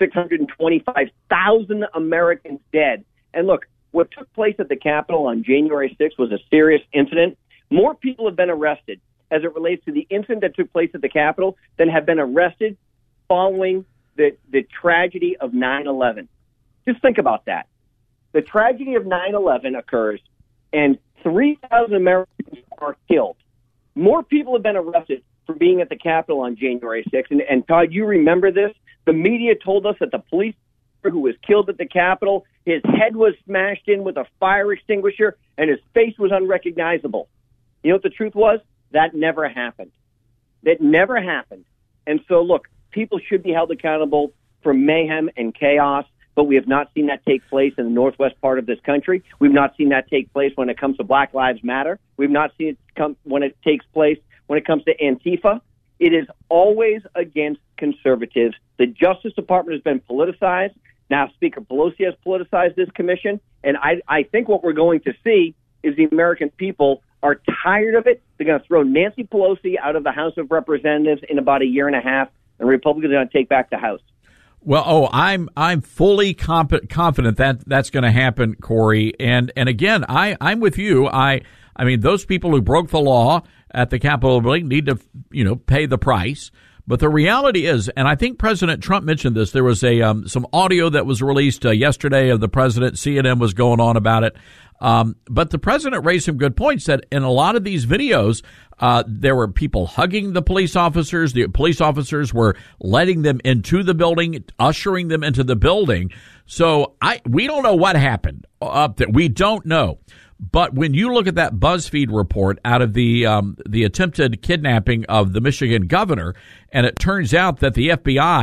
625,000 Americans dead. And look, what took place at the Capitol on January 6th was a serious incident. More people have been arrested as it relates to the incident that took place at the Capitol than have been arrested following the tragedy of 9/11. Just think about that. The tragedy of 9/11 occurs, and 3,000 Americans are killed. More people have been arrested for being at the Capitol on January 6th. And Todd, you remember this? The media told us that the police who was killed at the Capitol, his head was smashed in with a fire extinguisher, and his face was unrecognizable. You know what the truth was? That never happened. That never happened. And so, look, people should be held accountable for mayhem and chaos, but we have not seen that take place in the northwest part of this country. We've not seen that take place when it comes to Black Lives Matter. We've not seen it come when it takes place when it comes to Antifa. It is always against conservatives. The Justice Department has been politicized. Now Speaker Pelosi has politicized this commission. And I think what we're going to see is the American people are tired of it. They're going to throw Nancy Pelosi out of the House of Representatives in about a year and a half, and Republicans are going to take back the House. Well, I'm fully confident that that's going to happen, Corey. And again, I'm with you. I mean, those people who broke the law at the Capitol building need to, pay the price. But the reality is, and I think President Trump mentioned this, there was some audio that was released yesterday of the president. CNN was going on about it. But the president raised some good points that in a lot of these videos, there were people hugging the police officers. The police officers were letting them into the building, ushering them into the building. So we don't know what happened up there. We don't know. But when you look at that BuzzFeed report out of the attempted kidnapping of the Michigan governor, and it turns out that the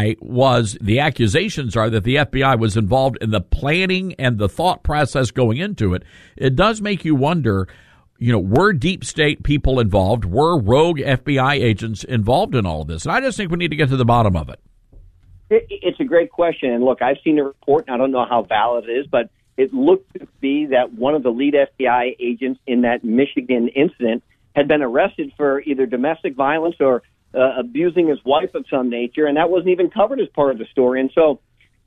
accusations are that the FBI was involved in the planning and the thought process going into it, it does make you wonder, were deep state people involved? Were rogue FBI agents involved in all of this? And I just think we need to get to the bottom of it. It's a great question. And look, I've seen the report, and I don't know how valid it is, but it looked to be that one of the lead FBI agents in that Michigan incident had been arrested for either domestic violence or abusing his wife of some nature, and that wasn't even covered as part of the story. And so,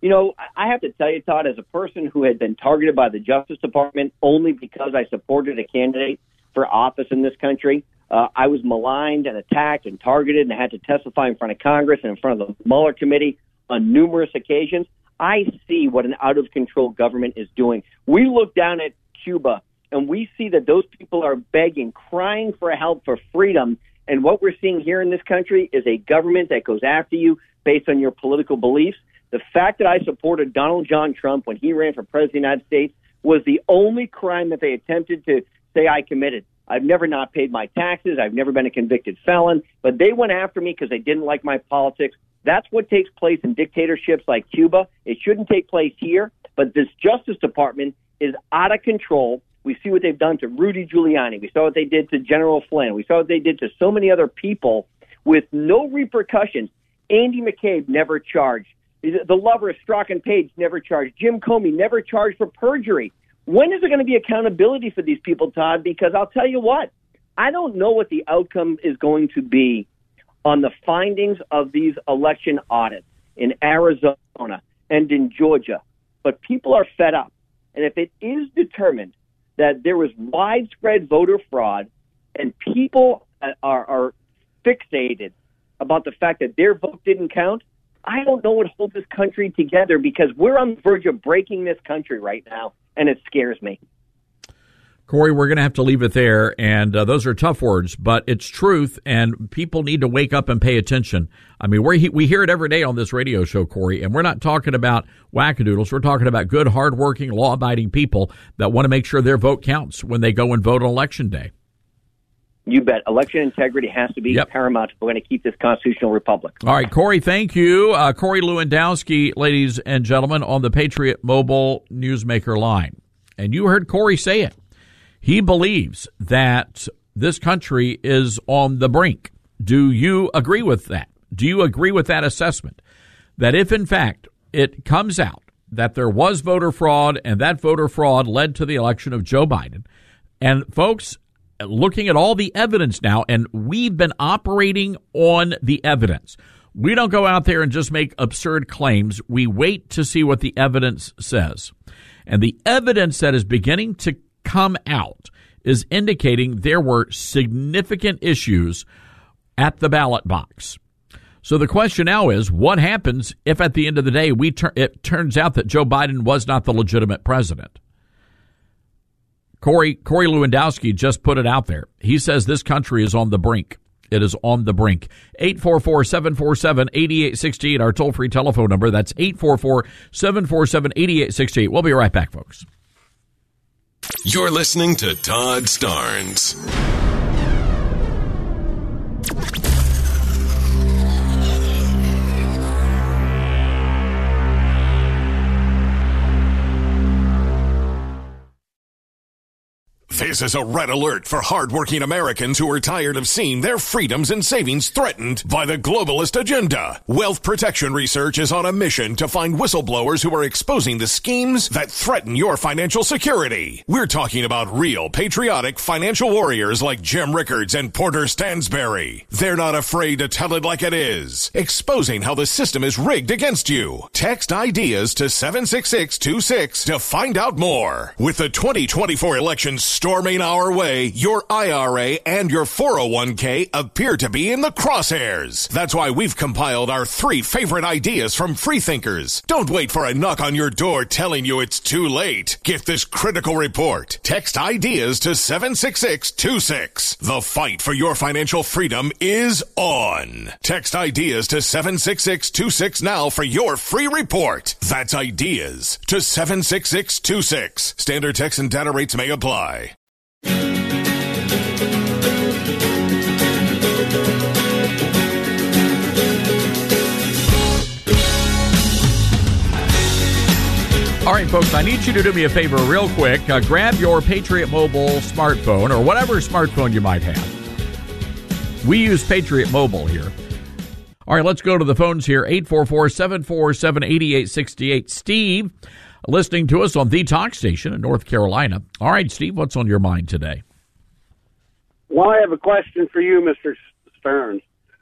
I have to tell you, Todd, as a person who had been targeted by the Justice Department only because I supported a candidate for office in this country, I was maligned and attacked and targeted and had to testify in front of Congress and in front of the Mueller committee on numerous occasions. I see what an out-of-control government is doing. We look down at Cuba, and we see that those people are begging, crying for help, for freedom. And what we're seeing here in this country is a government that goes after you based on your political beliefs. The fact that I supported Donald John Trump when he ran for president of the United States was the only crime that they attempted to say I committed. I've never not paid my taxes. I've never been a convicted felon. But they went after me because they didn't like my politics. That's what takes place in dictatorships like Cuba. It shouldn't take place here, but this Justice Department is out of control. We see what they've done to Rudy Giuliani. We saw what they did to General Flynn. We saw what they did to so many other people with no repercussions. Andy McCabe never charged. The lover of Strzok and Page never charged. Jim Comey never charged for perjury. When is there going to be accountability for these people, Todd? Because I'll tell you what, I don't know what the outcome is going to be on the findings of these election audits in Arizona and in Georgia. But people are fed up. And if it is determined that there was widespread voter fraud and people are fixated about the fact that their vote didn't count, I don't know what holds this country together, because we're on the verge of breaking this country right now, and it scares me. Corey, we're going to have to leave it there, and those are tough words, but it's truth, and people need to wake up and pay attention. I mean, we hear it every day on this radio show, Corey, and we're not talking about wackadoodles. We're talking about good, hardworking, law-abiding people that want to make sure their vote counts when they go and vote on Election Day. You bet. Election integrity has to be paramount if we're going to keep this constitutional republic. All right, Corey, thank you. Corey Lewandowski, ladies and gentlemen, on the Patriot Mobile Newsmaker line. And you heard Corey say it. He believes that this country is on the brink. Do you agree with that? Do you agree with that assessment? That if, in fact, it comes out that there was voter fraud and that voter fraud led to the election of Joe Biden, and folks, looking at all the evidence now, and we've been operating on the evidence. We don't go out there and just make absurd claims. We wait to see what the evidence says. And the evidence that is beginning to come out is indicating there were significant issues at the ballot box. So the question now is, what happens if at the end of the day it turns out that Joe Biden was not the legitimate president? Corey Lewandowski just put it out there. He says this country is on the brink. It is on the brink. 844-747-8868, our toll-free telephone number. That's 844-747-8868. We'll be right back, folks. You're listening to Todd Starnes. This is a red alert for hardworking Americans who are tired of seeing their freedoms and savings threatened by the globalist agenda. Wealth Protection Research is on a mission to find whistleblowers who are exposing the schemes that threaten your financial security. We're talking about real, patriotic financial warriors like Jim Rickards and Porter Stansberry. They're not afraid to tell it like it is, exposing how the system is rigged against you. Text IDEAS to 76626 to find out more. With the 2024 elections storming our way, your IRA and your 401k appear to be in the crosshairs. That's why we've compiled our 3 favorite ideas from freethinkers. Don't wait for a knock on your door telling you it's too late. Get this critical report. Text IDEAS to 76626. The fight for your financial freedom is on. Text IDEAS to 76626 now for your free report. That's IDEAS to 76626. Standard text and data rates may apply. All right, folks, I need you to do me a favor real quick. Grab your Patriot Mobile smartphone or whatever smartphone you might have. We use Patriot Mobile here. All right, let's go to the phones here. 844-747-8868. Steve, listening to us on the talk station in North Carolina. All right, Steve, what's on your mind today? Well, I have a question for you, Mr. Stearns.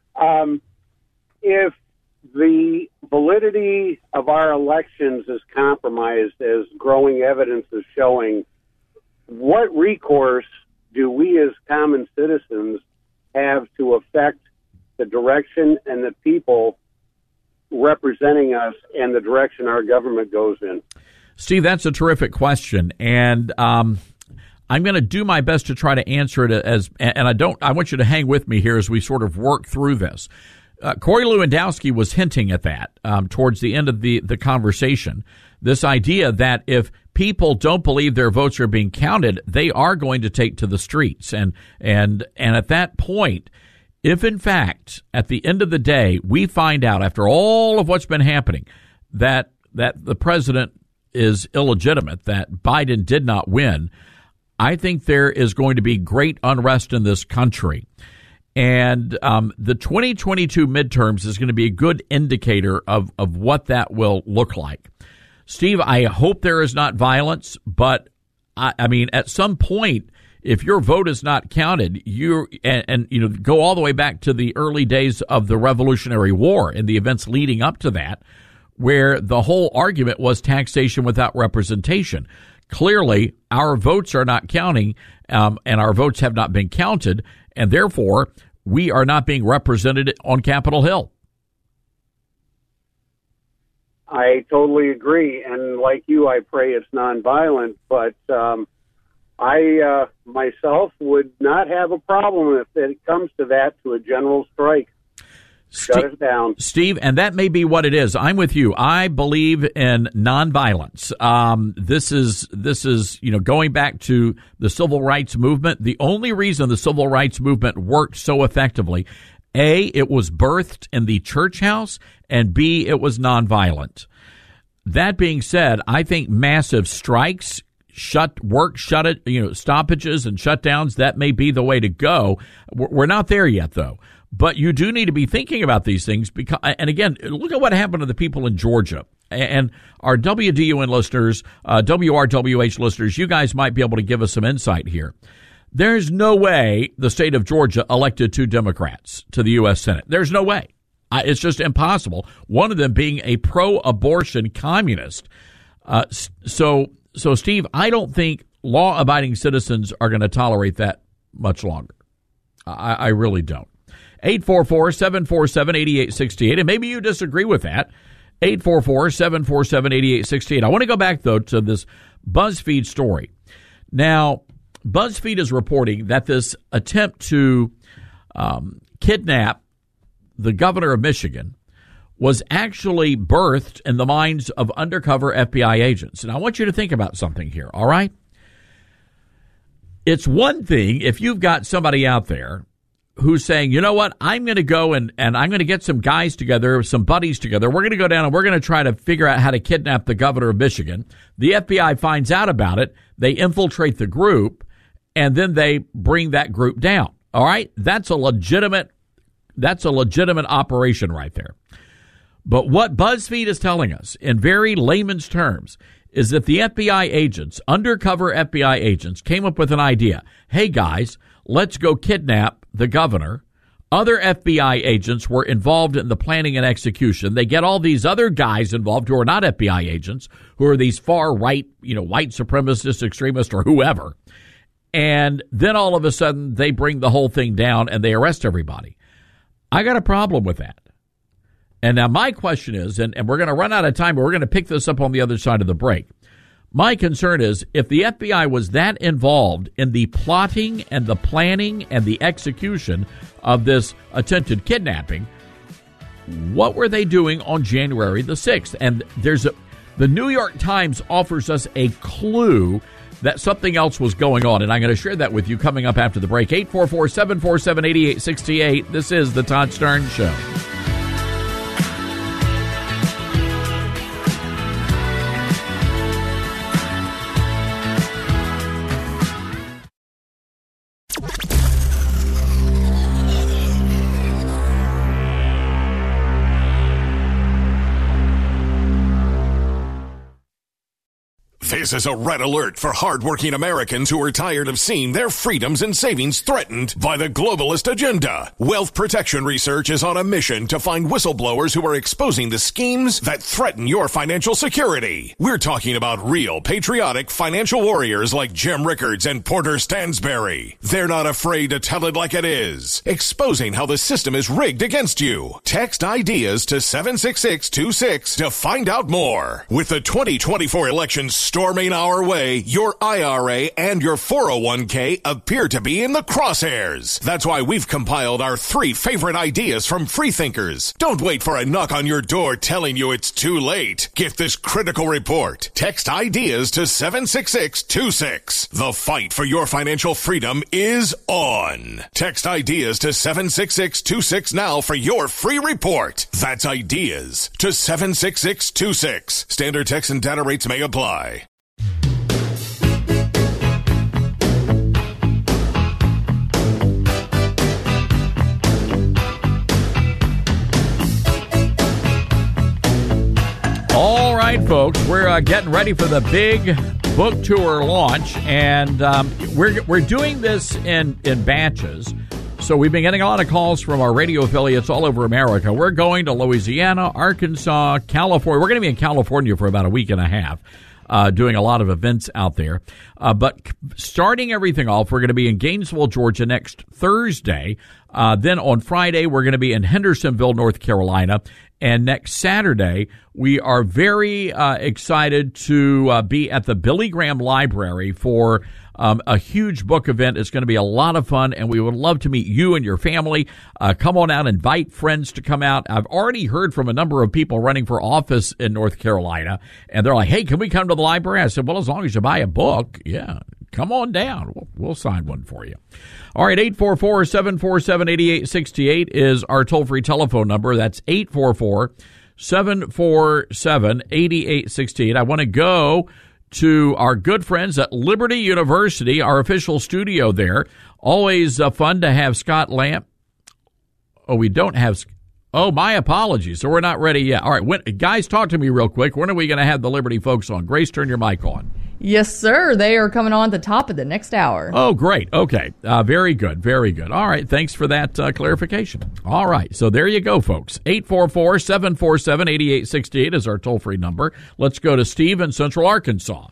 If the validity of our elections is compromised, as growing evidence is showing, what recourse do we as common citizens have to affect the direction and the people representing us and the direction our government goes in? Steve, that's a terrific question, and I'm going to do my best to try to answer it I want you to hang with me here as we sort of work through this. Corey Lewandowski was hinting at that towards the end of the conversation. This idea that if people don't believe their votes are being counted, they are going to take to the streets, and at that point, if in fact at the end of the day we find out after all of what's been happening that the president is illegitimate, that Biden did not win, I think there is going to be great unrest in this country. And the 2022 midterms is going to be a good indicator of what that will look like. Steve, I hope there is not violence, but I mean, at some point, if your vote is not counted, go all the way back to the early days of the Revolutionary War and the events leading up to that, where the whole argument was taxation without representation. Clearly, our votes are not counting, and our votes have not been counted, and therefore, we are not being represented on Capitol Hill. I totally agree, and like you, I pray it's nonviolent, but I myself would not have a problem if it comes to that, to a general strike. Shut it down. Steve, and that may be what it is. I'm with you. I believe in nonviolence. This is going back to the civil rights movement. The only reason the civil rights movement worked so effectively, A, it was birthed in the church house, and B, it was nonviolent. That being said, I think massive strikes, stoppages and shutdowns, that may be the way to go. We're not there yet, though. But you do need to be thinking about these things because, and again, look at what happened to the people in Georgia and our WDUN listeners, WRWH listeners. You guys might be able to give us some insight here. There's no way the state of Georgia elected 2 Democrats to the U.S. Senate. There's no way. It's just impossible. One of them being a pro-abortion communist. So Steve, I don't think law-abiding citizens are going to tolerate that much longer. I really don't. 844-747-8868. And maybe you disagree with that. 844-747-8868. I want to go back, though, to this BuzzFeed story. Now, BuzzFeed is reporting that this attempt to kidnap the governor of Michigan was actually birthed in the minds of undercover FBI agents. And I want you to think about something here, all right? It's one thing if you've got somebody out there who's saying, you know what, I'm going to go and I'm going to get some guys together, some buddies together. We're going to go down and we're going to try to figure out how to kidnap the governor of Michigan. The FBI finds out about it. They infiltrate the group. and then they bring that group down. All right? That's a legitimate operation right there. But what BuzzFeed is telling us in very layman's terms is that the FBI agents, undercover FBI agents, came up with an idea. Hey, guys, let's go kidnap the governor. Other FBI agents were involved in the planning and execution. They get all these other guys involved who are not FBI agents, who are these far right, white supremacist extremists or whoever. And then all of a sudden they bring the whole thing down and they arrest everybody. I got a problem with that. And now my question is, and we're going to run out of time, but we're going to pick this up on the other side of the break. My concern is if the FBI was that involved in the plotting and the planning and the execution of this attempted kidnapping, what were they doing on January the 6th? And the New York Times offers us a clue that something else was going on, and I'm going to share that with you coming up after the break. 844-747-8868. This is the Todd Starnes Show. This is a red alert for hardworking Americans who are tired of seeing their freedoms and savings threatened by the globalist agenda. Wealth Protection Research is on a mission to find whistleblowers who are exposing the schemes that threaten your financial security. We're talking about real, patriotic financial warriors like Jim Rickards and Porter Stansberry. They're not afraid to tell it like it is, exposing how the system is rigged against you. Text IDEAS to 76626 to find out more. With the 2024 election storming our way, your IRA and your 401k appear to be in the crosshairs. That's why we've compiled our 3 favorite ideas from freethinkers. Don't wait for a knock on your door telling you it's too late. Get this critical report. Text IDEAS to 76626. The fight for your financial freedom is on. Text IDEAS to 76626 now for your free report. That's IDEAS to 76626. Standard text and data rates may apply. All right, folks, we're getting ready for the big book tour launch, and we're doing this in batches. So we've been getting a lot of calls from our radio affiliates all over America. We're going to Louisiana, Arkansas, California. We're going to be in California for about a week and a half, doing a lot of events out there. But starting everything off, we're going to be in Gainesville, Georgia next Thursday. Then on Friday, we're going to be in Hendersonville, North Carolina. And next Saturday, we are very excited to be at the Billy Graham Library for a huge book event. It's going to be a lot of fun, and we would love to meet you and your family. Come on out, invite friends to come out. I've already heard from a number of people running for office in North Carolina, and they're like, hey, can we come to the library? I said, well, as long as you buy a book, yeah, come on down. We'll sign one for you. All right, 844-747-8868 is our toll-free telephone number. That's 844-747-8868. I want to go to our good friends at Liberty University, our official studio there. Always fun to have Scott Lamp. Oh, we don't have... Oh, my apologies. So we're not ready yet. All right, guys, talk to me real quick. When are we going to have the Liberty folks on? Grace, turn your mic on. Yes, sir. They are coming on at the top of the next hour. Oh, great. Okay. Very good. Very good. All right. Thanks for that clarification. All right. So there you go, folks. 844-747-8868 is our toll-free number. Let's go to Steve in Central Arkansas.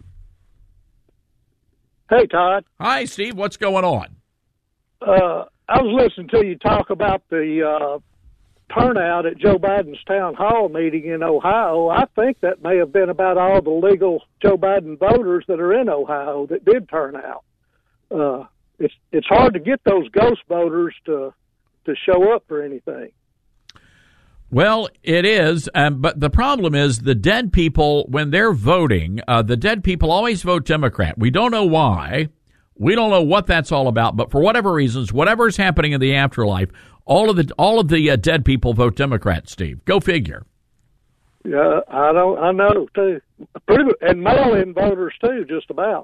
Hey, Todd. Hi, Steve. What's going on? I was listening to you talk about the turnout at Joe Biden's town hall meeting in Ohio. I think that may have been about all the legal Joe Biden voters that are in Ohio that did turn out. It's hard to get those ghost voters to show up for anything. Well, it is, but the problem is the dead people, when they're voting, the dead people always vote Democrat. We don't know why. We don't know what that's all about, but for whatever reasons, whatever's happening in the afterlife, all of the dead people vote Democrat, Steve. Go figure. Yeah, I know too. And mail-in voters too, just about.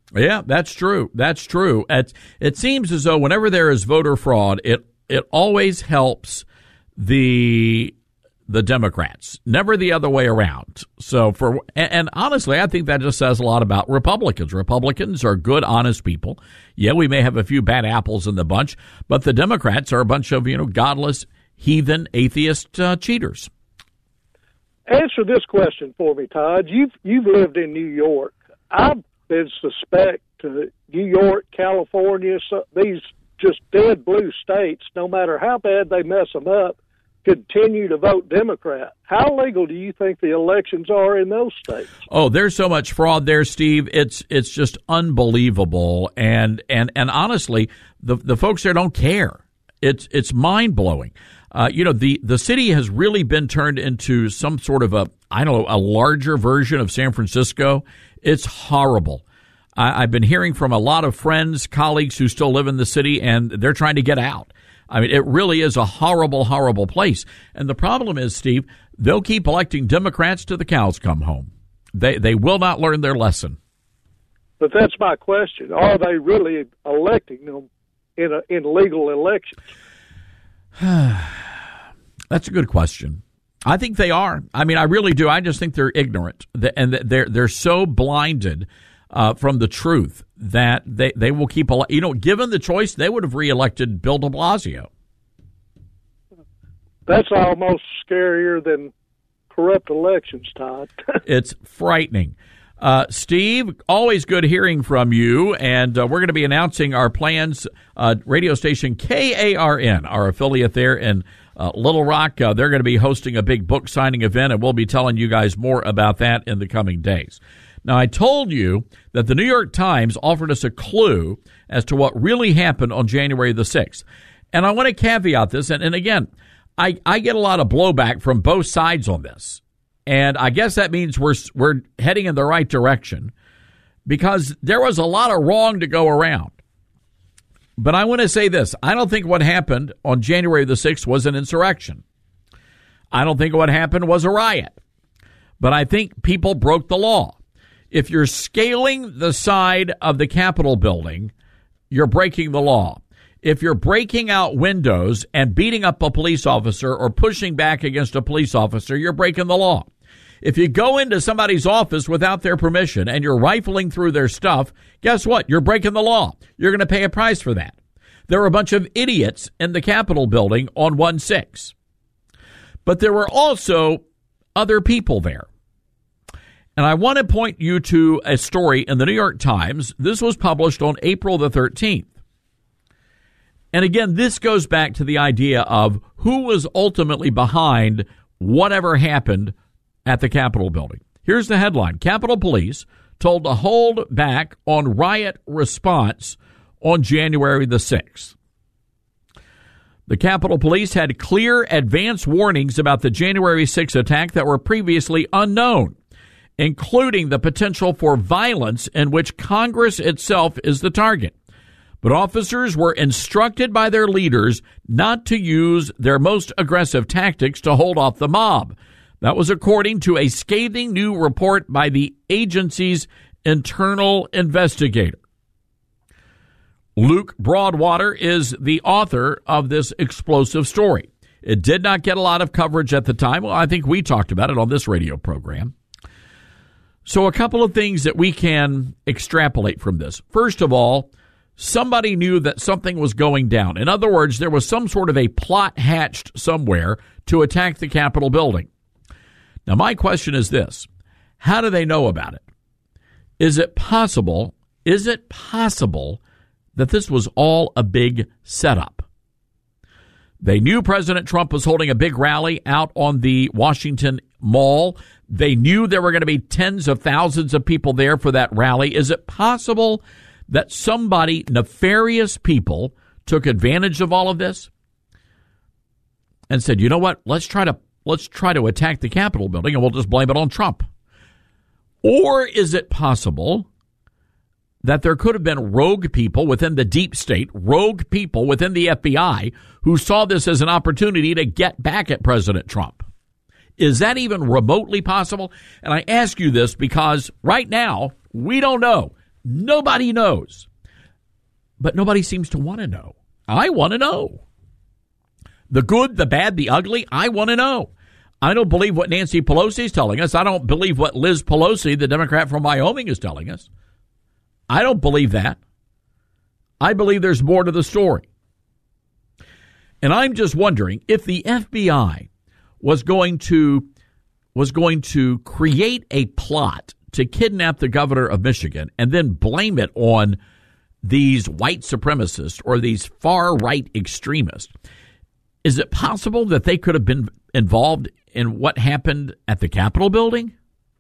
Yeah, that's true. That's true. It seems as though whenever there is voter fraud, it always helps the Democrats, never the other way around. So and honestly, I think that just says a lot about Republicans. Republicans are good, honest people. Yeah, we may have a few bad apples in the bunch, but the Democrats are a bunch of, godless, heathen, atheist cheaters. Answer this question for me, Todd. You've lived in New York. I've been suspect to New York, California, these just dead blue states, no matter how bad they mess them up, continue to vote Democrat. How legal do you think the elections are in those states? Oh, there's so much fraud there, Steve. It's just unbelievable. And honestly, the folks there don't care. It's mind blowing. The city has really been turned into some sort of a larger version of San Francisco. It's horrible. I've been hearing from a lot of friends, colleagues who still live in the city, and they're trying to get out. I mean, it really is a horrible, horrible place. And the problem is, Steve, they'll keep electing Democrats till the cows come home. They will not learn their lesson. But that's my question. Are they really electing them in legal elections? That's a good question. I think they are. I mean, I really do. I just think they're ignorant, and they're so blinded from the truth that they will keep. Given the choice, they would have reelected Bill de Blasio. That's almost scarier than corrupt elections, Todd. It's frightening. Steve, always good hearing from you, and we're going to be announcing our plans. Radio station KARN, our affiliate there in Little Rock, they're going to be hosting a big book signing event, and we'll be telling you guys more about that in the coming days. Now, I told you that the New York Times offered us a clue as to what really happened on January the 6th. And I want to caveat this, and again, I get a lot of blowback from both sides on this. And I guess that means we're heading in the right direction, because there was a lot of wrong to go around. But I want to say this. I don't think what happened on January the 6th was an insurrection. I don't think what happened was a riot. But I think people broke the law. If you're scaling the side of the Capitol building, you're breaking the law. If you're breaking out windows and beating up a police officer or pushing back against a police officer, you're breaking the law. If you go into somebody's office without their permission and you're rifling through their stuff, guess what? You're breaking the law. You're going to pay a price for that. There were a bunch of idiots in the Capitol building on 1/6. But there were also other people there. And I want to point you to a story in the New York Times. This was published on April the 13th. And again, this goes back to the idea of who was ultimately behind whatever happened at the Capitol building. Here's the headline. Capitol Police told to hold back on riot response on January the 6th. The Capitol Police had clear advance warnings about the January 6th attack that were previously unknown, including the potential for violence in which Congress itself is the target. But officers were instructed by their leaders not to use their most aggressive tactics to hold off the mob. That was according to a scathing new report by the agency's internal investigator. Luke Broadwater is the author of this explosive story. It did not get a lot of coverage at the time. Well, I think we talked about it on this radio program. So a couple of things that we can extrapolate from this. First of all, somebody knew that something was going down. In other words, there was some sort of a plot hatched somewhere to attack the Capitol building. Now, my question is this. How do they know about it? Is it possible that this was all a big setup? They knew President Trump was holding a big rally out on the Washington Mall. They knew there were going to be tens of thousands of people there for that rally. Is it possible that somebody, nefarious people, took advantage of all of this and said, you know what, let's try to attack the Capitol building and we'll just blame it on Trump? Or is it possible that there could have been rogue people within the deep state, rogue people within the FBI who saw this as an opportunity to get back at President Trump? Is that even remotely possible? And I ask you this because right now, we don't know. Nobody knows. But nobody seems to want to know. I want to know. The good, the bad, the ugly, I want to know. I don't believe what Nancy Pelosi is telling us. I don't believe what Liz Pelosi, the Democrat from Wyoming, is telling us. I don't believe that. I believe there's more to the story. And I'm just wondering if the FBI was going to create a plot to kidnap the governor of Michigan and then blame it on these white supremacists or these far-right extremists. Is it possible that they could have been involved in what happened at the Capitol building?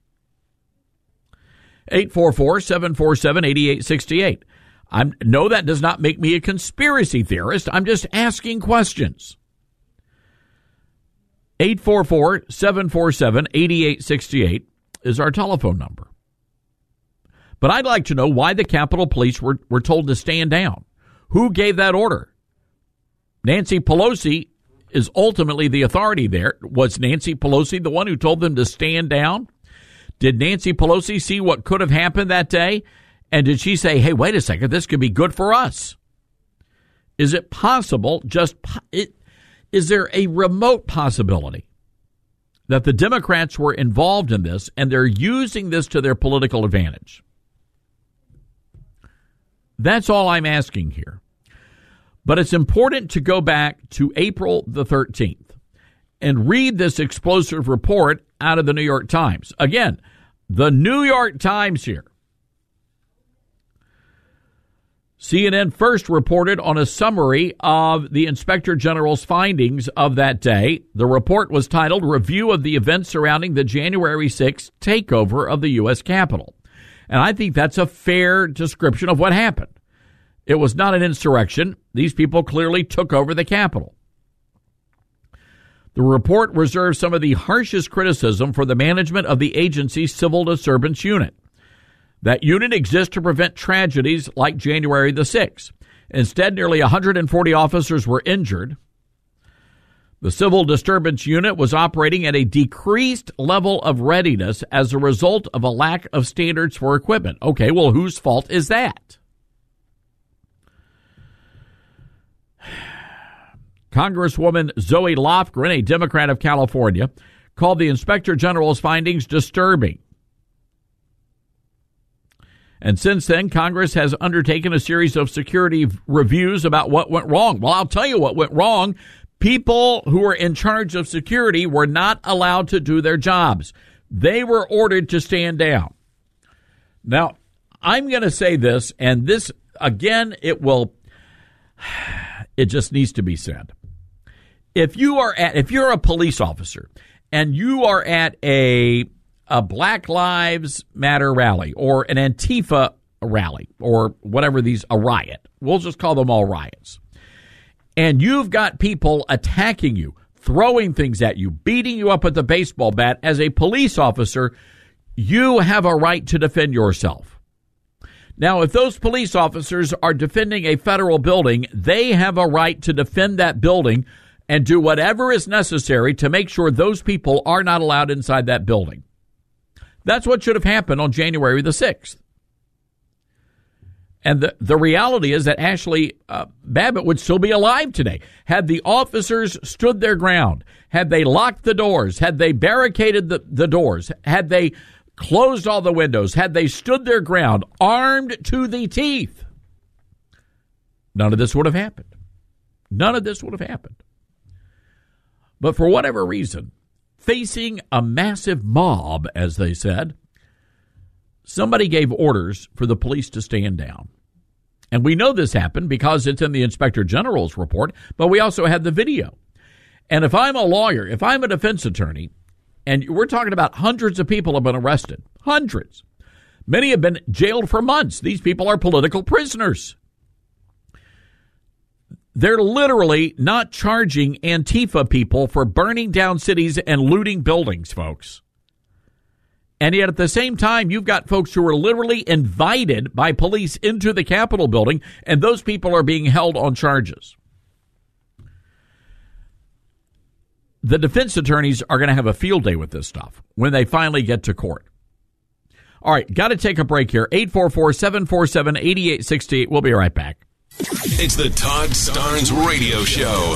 844-747-8868. No, that does not make me a conspiracy theorist. I'm just asking questions. 844-747-8868 is our telephone number. But I'd like to know why the Capitol Police were told to stand down. Who gave that order? Nancy Pelosi is ultimately the authority there. Was Nancy Pelosi the one who told them to stand down? Did Nancy Pelosi see what could have happened that day? And did she say, hey, wait a second, this could be good for us? Is it possible, is there a remote possibility that the Democrats were involved in this and they're using this to their political advantage? That's all I'm asking here. But it's important to go back to April the 13th and read this explosive report out of the New York Times. Again, the New York Times here. CNN first reported on a summary of the Inspector General's findings of that day. The report was titled Review of the Events Surrounding the January 6th Takeover of the U.S. Capitol. And I think that's a fair description of what happened. It was not an insurrection. These people clearly took over the Capitol. The report reserves some of the harshest criticism for the management of the agency's civil disturbance unit. That unit exists to prevent tragedies like January the 6th. Instead, nearly 140 officers were injured. The civil disturbance unit was operating at a decreased level of readiness as a result of a lack of standards for equipment. Okay, well, whose fault is that? Congresswoman Zoe Lofgren, a Democrat of California, called the Inspector General's findings disturbing. And since then, Congress has undertaken a series of security reviews about what went wrong. Well, I'll tell you what went wrong. People who were in charge of security were not allowed to do their jobs. They were ordered to stand down. Now, I'm going to say this, and this, again, it just needs to be said. If you're a police officer and you are at a Black Lives Matter rally or an Antifa rally or whatever a riot, we'll just call them all riots, and you've got people attacking you, throwing things at you, beating you up with a baseball bat, as a police officer, you have a right to defend yourself. Now, if those police officers are defending a federal building, they have a right to defend that building and do whatever is necessary to make sure those people are not allowed inside that building. That's what should have happened on January the 6th. And the reality is that Ashley Babbitt would still be alive today. Had the officers stood their ground, had they locked the doors, had they barricaded the doors, had they closed all the windows, had they stood their ground, armed to the teeth, none of this would have happened. None of this would have happened. But for whatever reason, facing a massive mob, as they said, somebody gave orders for the police to stand down. And we know this happened because it's in the Inspector General's report, but we also had the video. And if I'm a lawyer, if I'm a defense attorney, and we're talking about hundreds of people have been arrested, hundreds. Many have been jailed for months. These people are political prisoners. They're literally not charging Antifa people for burning down cities and looting buildings, folks. And yet at the same time, you've got folks who are literally invited by police into the Capitol building, and those people are being held on charges. The defense attorneys are going to have a field day with this stuff when they finally get to court. All right, got to take a break here. 844-747-8868. We'll be right back. It's the Todd Starnes Radio Show.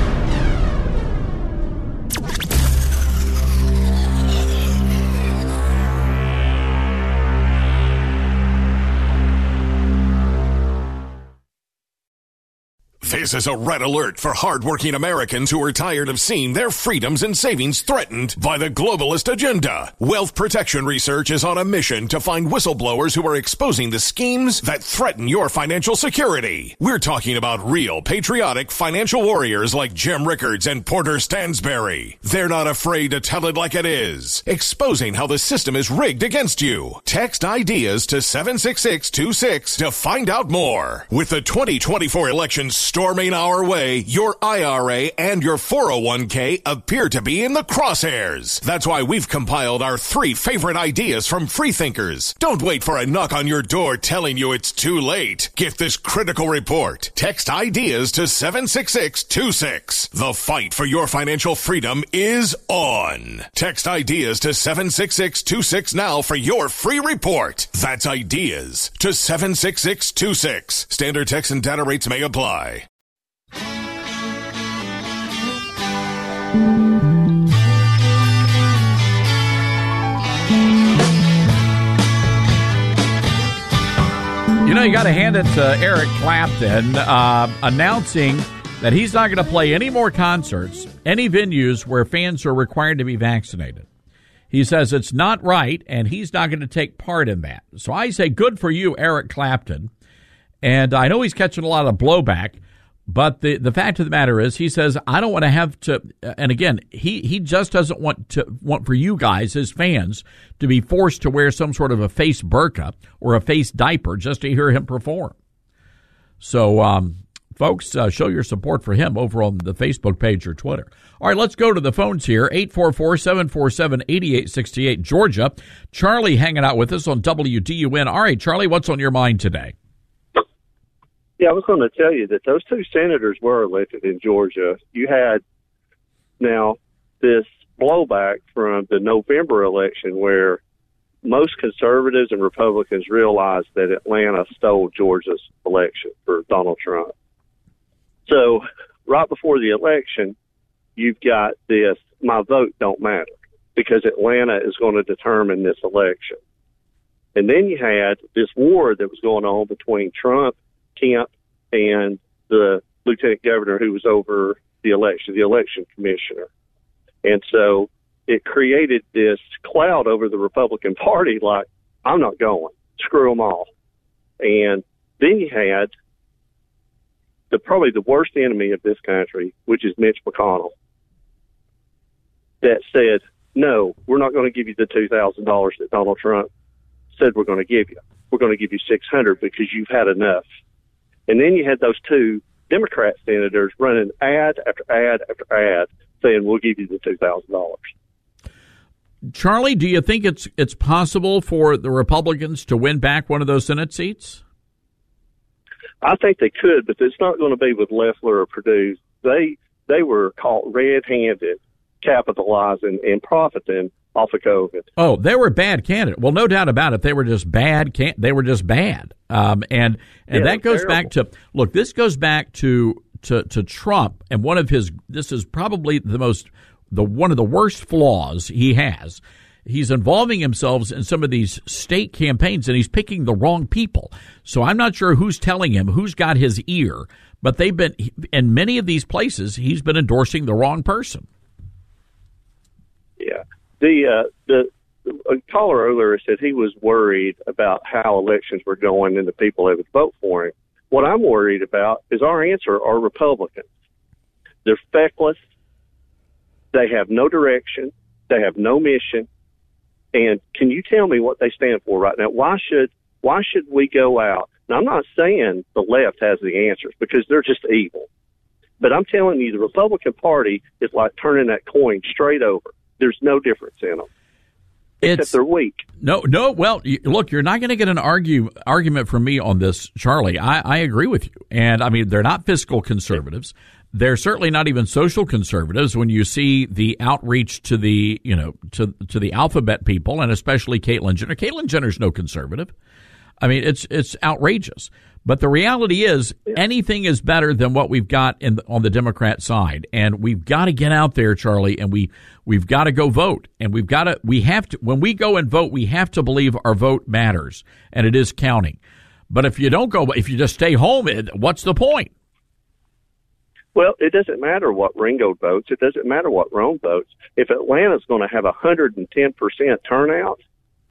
This is a red alert for hardworking Americans who are tired of seeing their freedoms and savings threatened by the globalist agenda. Wealth Protection Research is on a mission to find whistleblowers who are exposing the schemes that threaten your financial security. We're talking about real, patriotic financial warriors like Jim Rickards and Porter Stansberry. They're not afraid to tell it like it is, exposing how the system is rigged against you. Text IDEAS to 76626 to find out more. With the 2024 elections storming our way, your IRA and your 401k appear to be in the crosshairs. That's why we've compiled our 3 favorite ideas from freethinkers. Don't wait for a knock on your door telling you it's too late. Get this critical report. Text IDEAS to 76626. The fight for your financial freedom is on. Text IDEAS to 76626 now for your free report. That's IDEAS to 76626. Standard text and data rates may apply. You know, you got to hand it to Eric Clapton announcing that he's not going to play any more concerts, any venues where fans are required to be vaccinated. He says it's not right, and he's not going to take part in that. So I say good for you, Eric Clapton. And I know he's catching a lot of blowback, but the fact of the matter is, he says, I don't want to have to, and again, he just doesn't want for you guys, his fans, to be forced to wear some sort of a face burqa or a face diaper just to hear him perform. So, folks, show your support for him over on the Facebook page or Twitter. All right, let's go to the phones here. 844-747-8868, Georgia. Charlie hanging out with us on WDUN. All right, Charlie, what's on your mind today? Yeah, I was going to tell you that those 2 senators were elected in Georgia. You had now this blowback from the November election where most conservatives and Republicans realized that Atlanta stole Georgia's election for Donald Trump. So right before the election, you've got this, my vote don't matter, because Atlanta is going to determine this election. And then you had this war that was going on between Trump, Kemp, and the lieutenant governor who was over the election commissioner. And so it created this cloud over the Republican Party, like, I'm not going, screw them all. And then you had probably the worst enemy of this country, which is Mitch McConnell, that said, no, we're not going to give you the $2,000 that Donald Trump said we're going to give you. We're going to give you $600 because you've had enough. And then you had those 2 Democrat senators running ad after ad after ad saying, we'll give you the $2,000. Charlie, do you think it's possible for the Republicans to win back one of those Senate seats? I think they could, but it's not going to be with Loeffler or Perdue. They were caught red-handed, capitalizing and profiting off of COVID. Oh, they were a bad candidate. Well, no doubt about it. They were just bad. They were just bad. And that goes back to, look, this goes back to Trump, and this is probably one of the worst flaws he has. He's involving himself in some of these state campaigns, and he's picking the wrong people. So I'm not sure who's telling him, who's got his ear, but they've been, in many of these places, he's been endorsing the wrong person. Yeah. The caller earlier said he was worried about how elections were going and the people that would vote for him. What I'm worried about is our answer are Republicans. They're feckless. They have no direction. They have no mission. And can you tell me what they stand for right now? Why should we go out? Now, I'm not saying the left has the answers because they're just evil. But I'm telling you, the Republican Party is like turning that coin straight over. There's no difference in them. Except they're weak. No. Well, look, you're not going to get an argument from me on this, Charlie. I agree with you. And, I mean, they're not fiscal conservatives. They're certainly not even social conservatives when you see the outreach to the, to the alphabet people, and especially Caitlyn Jenner. Caitlyn Jenner's no conservative. I mean, it's outrageous. But the reality is anything is better than what we've got on the Democrat side. And we've got to get out there, Charlie, and we've got to go vote. And we have to, when we go and vote, we have to believe our vote matters and it is counting. But if you don't go, if you just stay home, what's the point? Well, it doesn't matter what Ringo votes. It doesn't matter what Rome votes. If Atlanta's going to have 110% turnout,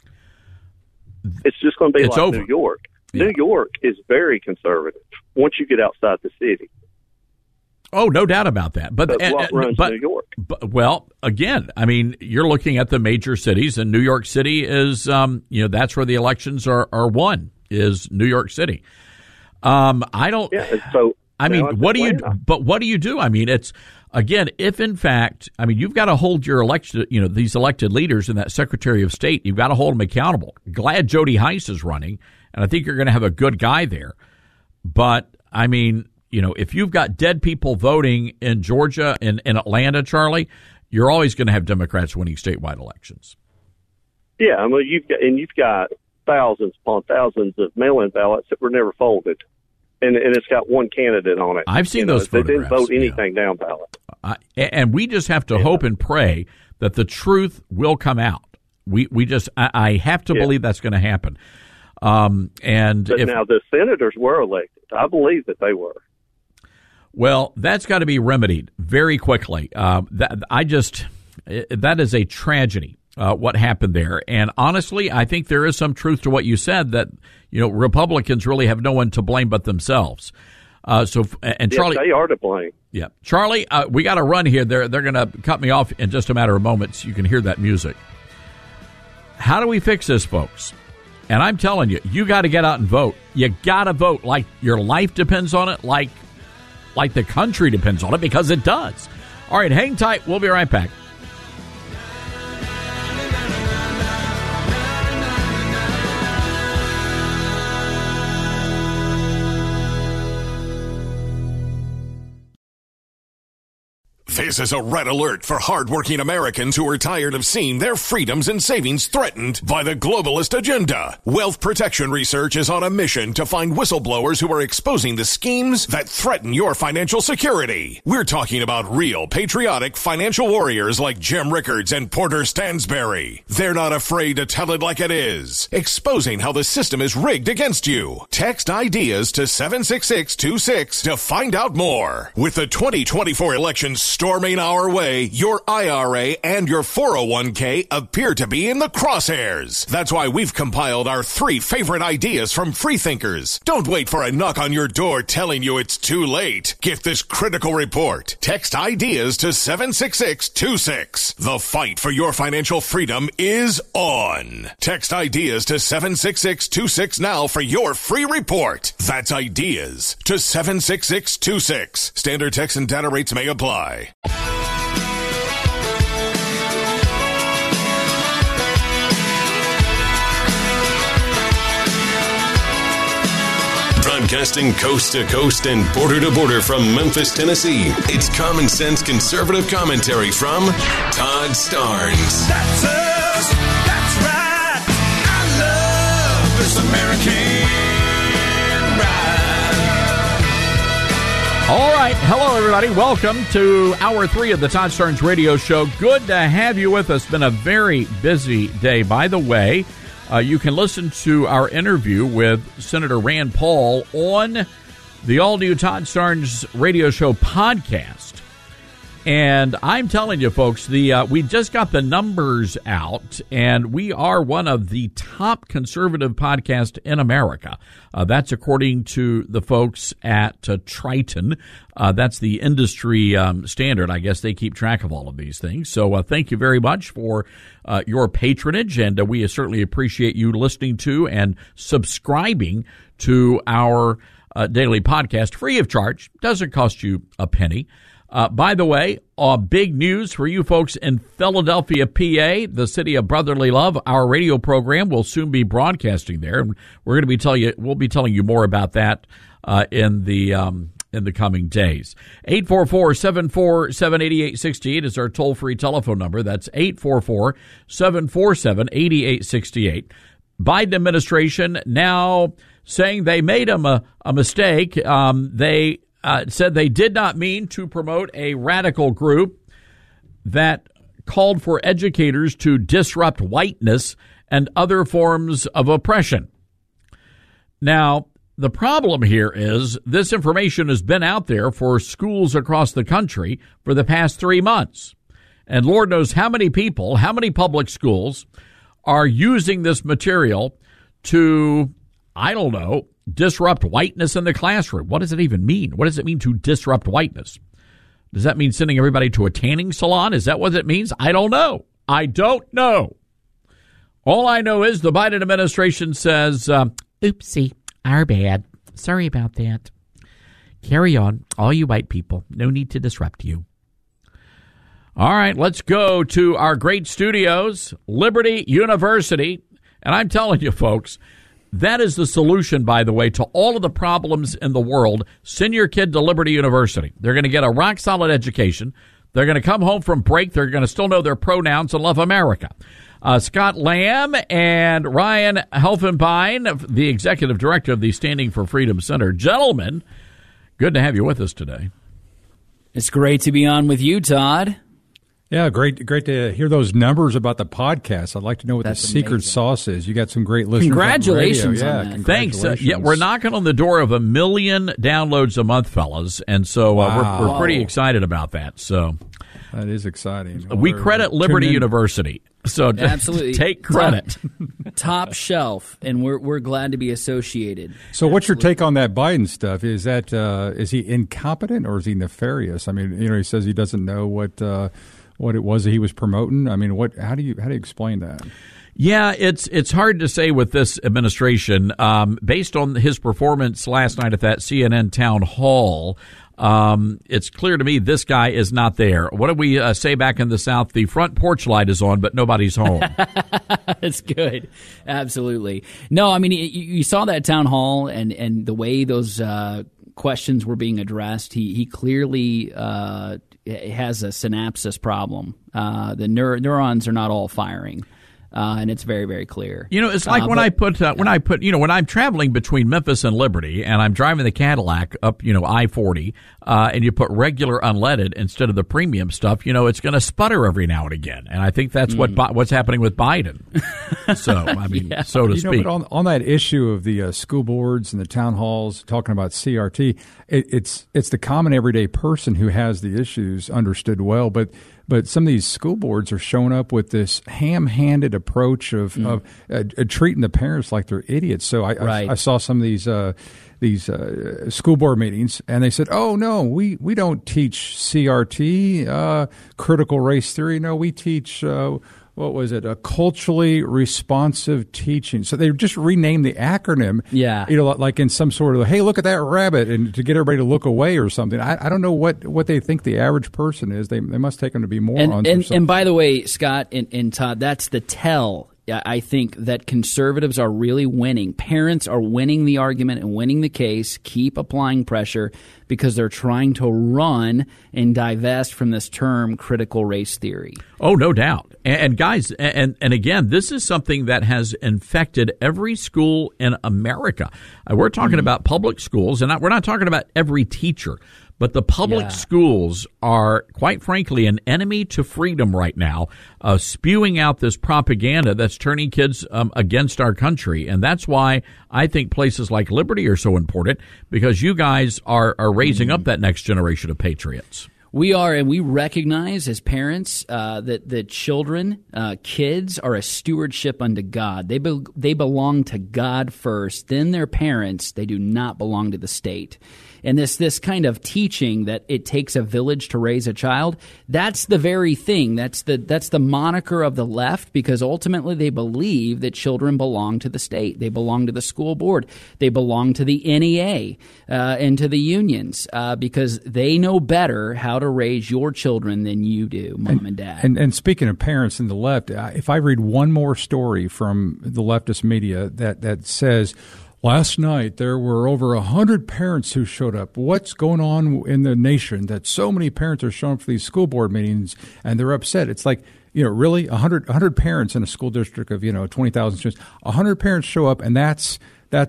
it's just going to be like over. New York. Yeah. New York is very conservative once you get outside the city. Oh, no doubt about that. But what runs New York? Well, again, I mean, you're looking at the major cities, and New York City is, that's where the elections are won, is New York City. I don't. Yeah, so I mean, what do you? But what do you do? I mean, it's again, if in fact, I mean, you've got to hold your these elected leaders and that Secretary of State, you've got to hold them accountable. Glad Jody Hice is running, and I think you're going to have a good guy there. But I mean, if you've got dead people voting in Georgia and in Atlanta, Charlie, you're always going to have Democrats winning statewide elections. Yeah, I mean, you've got thousands upon thousands of mail-in ballots that were never folded. And it's got one candidate on it. I've seen those photographs. They didn't vote anything down ballot. And we just have to hope and pray that the truth will come out. I have to believe that's going to happen. Now the senators were elected. I believe that they were. Well, that's got to be remedied very quickly. That is a tragedy. What happened there. And honestly, I think there is some truth to what you said that, Republicans really have no one to blame but themselves. Charlie, they are to blame. Yeah. Charlie, we got to run here. They're going to cut me off in just a matter of moments. You can hear that music. How do we fix this, folks? And I'm telling you, you got to get out and vote. You got to vote like your life depends on it, like the country depends on it, because it does. All right, hang tight. We'll be right back. This is a red alert for hardworking Americans who are tired of seeing their freedoms and savings threatened by the globalist agenda. Wealth Protection Research is on a mission to find whistleblowers who are exposing the schemes that threaten your financial security. We're talking about real patriotic financial warriors like Jim Rickards and Porter Stansberry. They're not afraid to tell it like it is, exposing how the system is rigged against you. Text IDEAS to 76626 to find out more. With the 2024 election storming our way, your IRA and your 401k appear to be in the crosshairs. That's why we've compiled our 3 favorite ideas from freethinkers. Don't wait for a knock on your door telling you it's too late. Get this critical report. Text IDEAS to 76626. The fight for your financial freedom is on. Text IDEAS to 76626 now for your free report. That's IDEAS to 76626. Standard text and data rates may apply. Broadcasting coast to coast and border to border from Memphis, Tennessee, it's common sense conservative commentary from Todd Starnes. That's us. That's right. I love this American ride. All right. Hello, everybody. Welcome to Hour 3 of the Todd Starnes Radio Show. Good to have you with us. Been a very busy day. By the way, you can listen to our interview with Senator Rand Paul on the all-new Todd Starnes Radio Show podcast. And I'm telling you, folks, we just got the numbers out, and we are one of the top conservative podcasts in America. That's according to the folks at Triton. That's the industry standard. I guess they keep track of all of these things. So thank you very much for your patronage, and we certainly appreciate you listening to and subscribing to our daily podcast free of charge. Doesn't cost you a penny. By the way, big news for you folks in Philadelphia, PA, the city of brotherly love. Our radio program will soon be broadcasting there, and we'll be telling you more about that in the in the coming days. 844-747-8868 is our toll-free telephone number. That's 844-747-8868. Biden administration now saying they made a mistake. They said they did not mean to promote a radical group that called for educators to disrupt whiteness and other forms of oppression. Now, the problem here is this information has been out there for schools across the country for the past 3 months. And Lord knows how many people, how many public schools are using this material to, I don't know, disrupt whiteness in the classroom. What does it even mean? What does it mean to disrupt whiteness? Does that mean sending everybody to a tanning salon? Is that what it means? I don't know. I don't know. All I know is the Biden administration says, oopsie, our bad. Sorry about that. Carry on, all you white people. No need to disrupt you. All right, let's go to our great studios, Liberty University. And I'm telling you, folks, that is the solution, by the way, to all of the problems in the world. Send your kid to Liberty University. They're going to get a rock-solid education. They're going to come home from break. They're going to still know their pronouns and love America. Scott Lamb and Ryan Helfenbein, the executive director of the Standing for Freedom Center. Gentlemen, good to have you with us today. It's great to be on with you, Todd. Yeah, great to hear those numbers about the podcast. I'd like to know what the secret sauce is. You got some great listeners. Congratulations on that. Congratulations. Thanks. Yeah, we're knocking on the door of 1 million downloads a month, fellas, and so we're pretty excited about that. So that is exciting. We credit Liberty University. So absolutely take credit. Top shelf, and we're glad to be associated. So what's your take on that Biden stuff? Is that is he incompetent or is he nefarious? I mean, he says he doesn't know what it was that he was promoting. I mean, how do you explain that? Yeah, it's hard to say with this administration. Based on his performance last night at that CNN town hall, it's clear to me this guy is not there. What do we say back in the South? The front porch light is on, but nobody's home. That's good. Absolutely. No, I mean, you saw that town hall and the way those questions were being addressed. He clearly has a synapses problem. The neurons are not all firing. And it's very, very clear. It's like when I'm traveling between Memphis and Liberty and I'm driving the Cadillac up, I-40, and you put regular unleaded instead of the premium stuff, it's going to sputter every now and again. And I think that's what's happening with Biden. So, I mean, so to speak. But on that issue of the school boards and the town halls, talking about CRT, it's the common everyday person who has the issues understood well, but some of these school boards are showing up with this ham-handed approach of treating the parents like they're idiots. So I saw some of these school board meetings, and they said, "Oh no, we don't teach CRT, critical race theory. No, we teach." What was it? A culturally responsive teaching. So they just renamed the acronym. Yeah. Like in some sort of, hey, look at that rabbit, and to get everybody to look away or something. I don't know what they think the average person is. They must take them to be morons. And by the way, Scott and Todd, that's the tell. I think that conservatives are really winning. Parents are winning the argument and winning the case. Keep applying pressure because they're trying to run and divest from this term critical race theory. Oh, no doubt. And guys, and again, this is something that has infected every school in America. We're talking about public schools, and we're not talking about every teacher. But the public schools are, quite frankly, an enemy to freedom right now, spewing out this propaganda that's turning kids against our country. And that's why I think places like Liberty are so important, because you guys are raising up that next generation of patriots. We are, and we recognize as parents that children, kids, are a stewardship unto God. They belong to God first, then their parents. They do not belong to the state. And this kind of teaching that it takes a village to raise a child, that's the very thing. That's the moniker of the left, because ultimately they believe that children belong to the state. They belong to the school board. They belong to the NEA and to the unions because they know better how to raise your children than you do, Mom and Dad. And speaking of parents and the left, if I read one more story from the leftist media that says, Last night, there were over 100 parents who showed up. What's going on in the nation that so many parents are showing up for these school board meetings, and they're upset? It's like, really 100 parents in a school district of, 20,000 students. 100 parents show up, and that's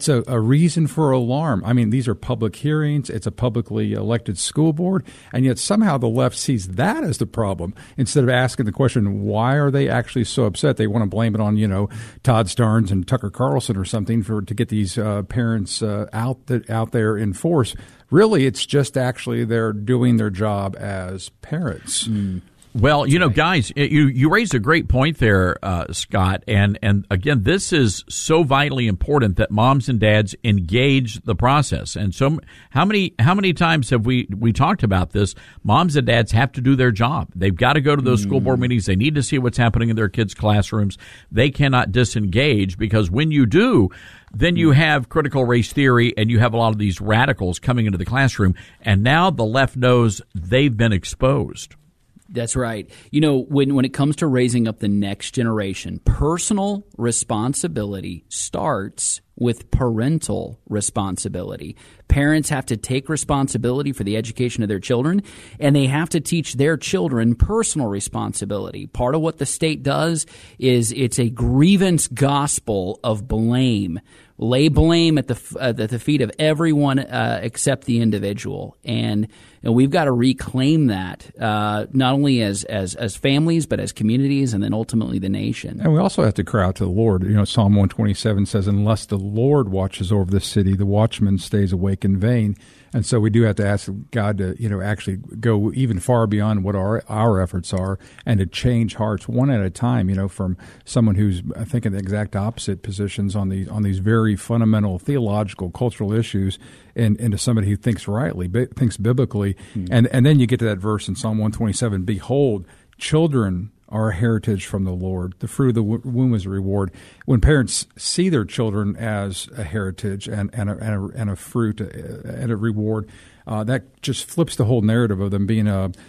a reason for alarm. I mean, these are public hearings. It's a publicly elected school board, and yet somehow the left sees that as the problem instead of asking the question, why are they actually so upset? They want to blame it on, Todd Starnes and Tucker Carlson or something to get these parents out there in force. Really, it's just actually they're doing their job as parents. Well, guys, you raised a great point there, Scott, and again, this is so vitally important that moms and dads engage the process. And so, how many times have we talked about this? Moms and dads have to do their job. They've got to go to those school board meetings. They need to see what's happening in their kids' classrooms. They cannot disengage, because when you do, then you have critical race theory and you have a lot of these radicals coming into the classroom, and now the left knows they've been exposed. That's right. When it comes to raising up the next generation, personal responsibility starts with parental responsibility. Parents have to take responsibility for the education of their children, and they have to teach their children personal responsibility. Part of what the state does is it's a grievance gospel of blame. Lay blame at the feet of everyone except the individual, and we've got to reclaim that not only as families but as communities, and then ultimately the nation. And we also have to cry out to the Lord. Psalm 127 says, "Unless the Lord watches over the city, the watchman stays awake in vain." And so we do have to ask God to, actually go even far beyond what our efforts are, and to change hearts one at a time. From someone who's, I think, in the exact opposite positions on these very fundamental theological, cultural issues, and into somebody who thinks rightly, thinks biblically, and then you get to that verse in Psalm 127: "Behold, children are a heritage from the Lord. The fruit of the womb is a reward." When parents see their children as a heritage and a fruit and a reward, that just flips the whole narrative of them being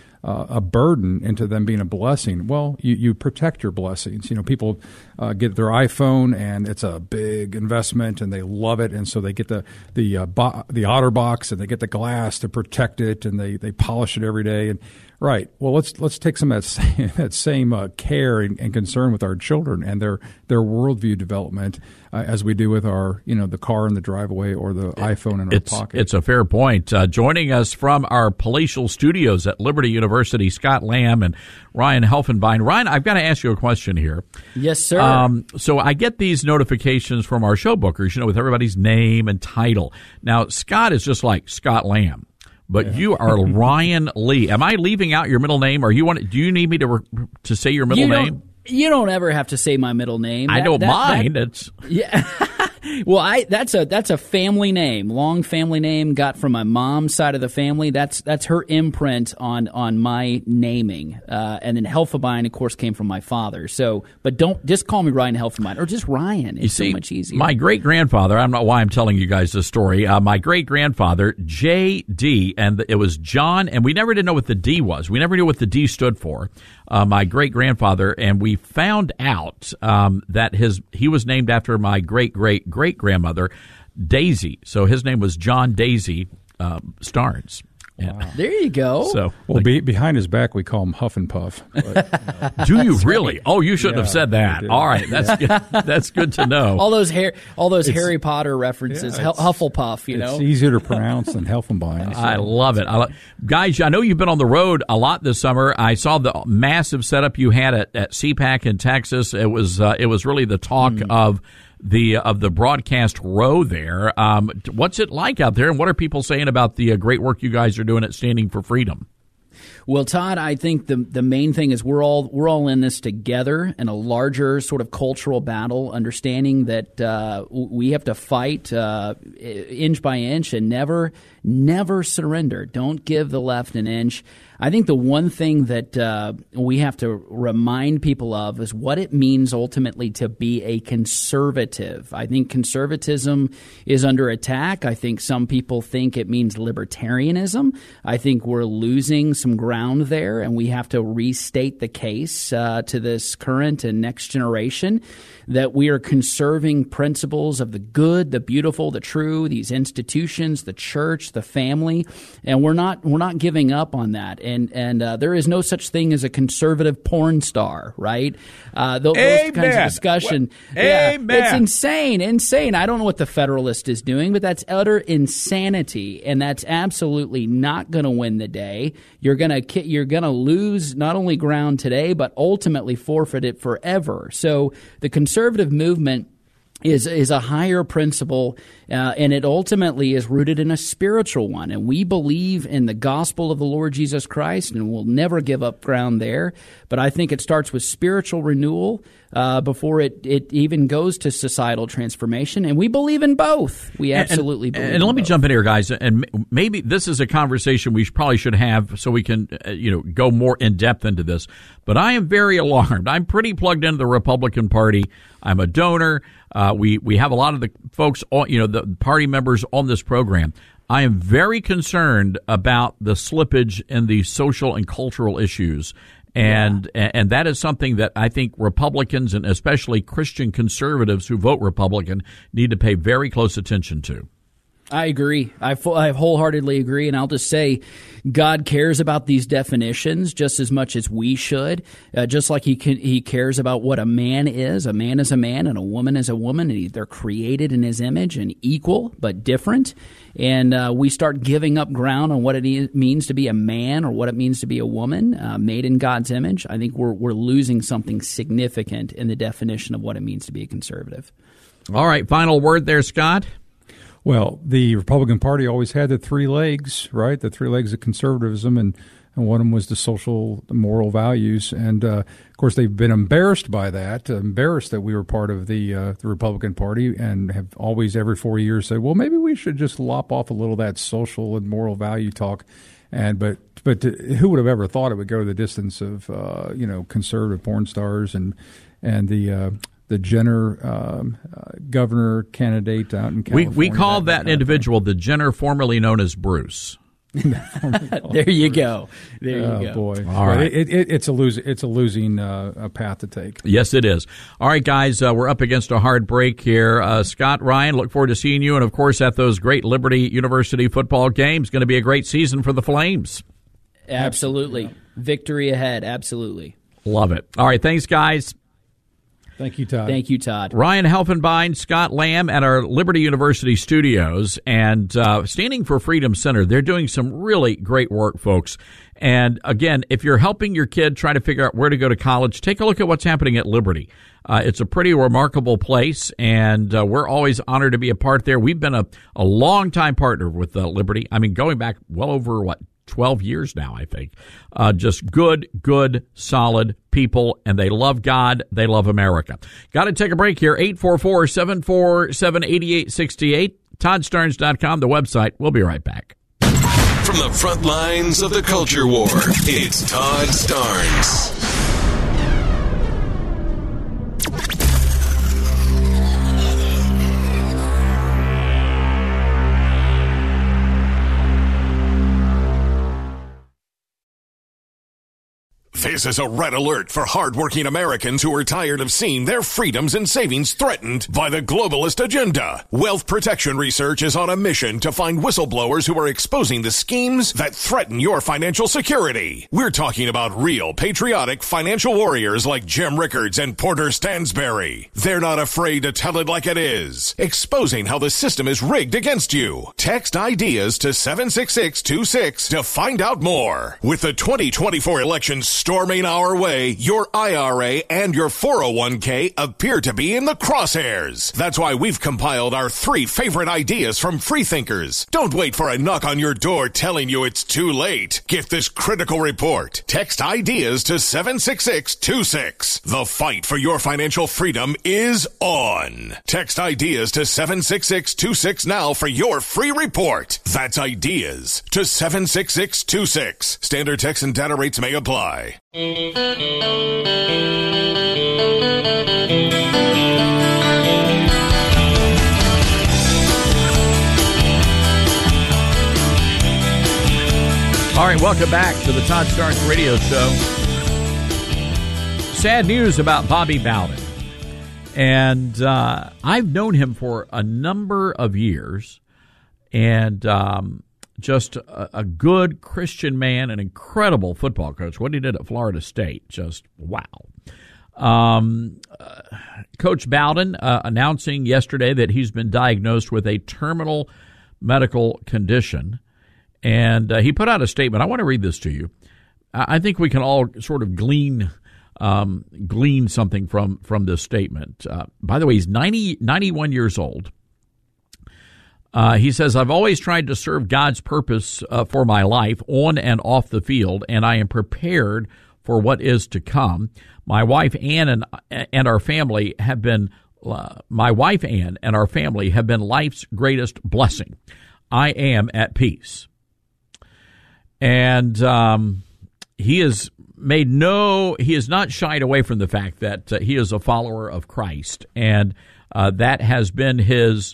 a burden into them being a blessing. Well, you protect your blessings. People get their iPhone, and it's a big investment, and they love it, and so they get the OtterBox, and they get the glass to protect it, and they polish it every day. And right, well, let's take some of that same care and concern with our children and their worldview development as we do with our the car in the driveway or the iPhone in our pocket. It's a fair point. Joining us from our palatial studios at Liberty University, Scott Lamb and Ryan Helfenbein. Ryan, I've got to ask you a question here. Yes, sir. So I get these notifications from our show bookers, with everybody's name and title. Now, Scott is just like Scott Lamb. But you are Ryan Lee. Am I leaving out your middle name, or do you need me to say your middle name? You don't ever have to say my middle name. I don't mind. It's yeah. Well, that's a family name, long family name, got from my mom's side of the family. That's her imprint on my naming. And then Helfenbein, of course, came from my father. So, but don't just call me Ryan Helfenbein, or just Ryan. It's so much easier. My great grandfather. I don't know why I'm telling you guys this story. My great grandfather, J.D., and it was John, and we never did know what the D was. We never knew what the D stood for. My great grandfather, and we found out that he was named after my great grandmother, Daisy. So his name was John Daisy Starnes. Yeah. Wow. There you go. So, behind his back, we call him Huff and Puff. But, do you really? Right. Oh, you shouldn't have said that. All right, that's good to know. all those Harry Potter references, Hufflepuff. It's easier to pronounce than Helfenbein. So. I love it. Guys, I know you've been on the road a lot this summer. I saw the massive setup you had at CPAC in Texas. It was really the talk of the broadcast row there. What's it like out there, and what are people saying about the great work you guys are doing at Standing for Freedom? Well, Todd, I think the main thing is we're all in this together in a larger sort of cultural battle, understanding that we have to fight inch by inch and never surrender. Don't give the left an inch. I think the one thing that we have to remind people of is what it means ultimately to be a conservative. I think conservatism is under attack. I think some people think it means libertarianism. I think we're losing some ground ground there, and we have to restate the case to this current and next generation that we are conserving principles of the good, the beautiful, the true, these institutions, the church, the family, and we're not giving up on that. And there is no such thing as a conservative porn star, right? Those kinds of discussion. Amen. It's insane. I don't know what the Federalist is doing, but that's utter insanity, and that's absolutely not going to win the day. You're gonna lose not only ground today, but ultimately forfeit it forever. So the conservative movement is a higher principle, and it ultimately is rooted in a spiritual one. And we believe in the gospel of the Lord Jesus Christ, and we'll never give up ground there. But I think it starts with spiritual renewal before it even goes to societal transformation. And we believe in both. We absolutely believe in both. And let me jump in here, guys. And maybe this is a conversation we probably should have so we can go more in depth into this. But I am very alarmed. I'm pretty plugged into the Republican Party. I'm a donor. We have a lot of the folks, the party members on this program. I am very concerned about the slippage in the social and cultural issues. And that is something that I think Republicans and especially Christian conservatives who vote Republican need to pay very close attention to. I agree. I wholeheartedly agree, and I'll just say God cares about these definitions just as much as we should, just like He cares about what a man is. A man is a man, and a woman is a woman, and they're created in His image and equal but different. And we start giving up ground on what it means to be a man or what it means to be a woman made in God's image. I think we're losing something significant in the definition of what it means to be a conservative. All right, final word there, Scott. Well, the Republican Party always had the three legs, right? The three legs of conservatism, and one of them was the moral values. And, of course, they've been embarrassed by that, embarrassed that we were part of the Republican Party, and have always, every 4 years, said, well, maybe we should just lop off a little of that social and moral value talk. But who would have ever thought it would go to the distance of, conservative porn stars and the Jenner governor candidate out in California. We call that individual the Jenner formerly known as Bruce. There you go. There you go. Boy. All right. It's a losing path to take. Yes, it is. All right, guys, we're up against a hard break here. Scott, Ryan, look forward to seeing you, and of course at those great Liberty University football games. Going to be a great season for the Flames. Absolutely. Victory ahead. Absolutely. Love it. All right, thanks, guys. Thank you, Todd. Thank you, Todd. Ryan Helfenbein, Scott Lamb at our Liberty University studios, and Standing for Freedom Center. They're doing some really great work, folks. And again, if you're helping your kid try to figure out where to go to college, take a look at what's happening at Liberty. It's a pretty remarkable place, and we're always honored to be a part there. We've been a long-time partner with Liberty. I mean, going back well over, 12 years now, I think. Just good, solid people, and they love God. They love America. Got to take a break here. 844-747-8868. ToddStarnes.com, the website. We'll be right back. From the front lines of the culture war, it's Todd Starnes. This is a red alert for hardworking Americans who are tired of seeing their freedoms and savings threatened by the globalist agenda. Wealth Protection Research is on a mission to find whistleblowers who are exposing the schemes that threaten your financial security. We're talking about real patriotic financial warriors like Jim Rickards and Porter Stansberry. They're not afraid to tell it like it is, exposing how the system is rigged against you. Text ideas to 76626 to find out more. With the 2024 elections storming our way, your IRA and your 401k appear to be in the crosshairs. That's why we've compiled our 3 favorite ideas from freethinkers. Don't wait for a knock on your door telling you it's too late. Get this critical report. Text ideas to 76626. The fight for your financial freedom is on. Text ideas to 76626 now for your free report. That's ideas to 76626. Standard text and data rates may apply. All right, and welcome back to the Todd Starnes Radio Show. Sad news about Bobby Bowden. And I've known him for a number of years, and just a good Christian man, an incredible football coach. What he did at Florida State, just wow. Coach Bowden announcing yesterday that he's been diagnosed with a terminal medical condition. And he put out a statement. I want to read this to you. I think we can all sort of glean something from this statement. By the way, he's 91 years old. He says, I've always tried to serve God's purpose for my life on and off the field, and I am prepared for what is to come. My wife Ann and our family have been life's greatest blessing. I am at peace. And he has not shied away from the fact that he is a follower of Christ, and that has been the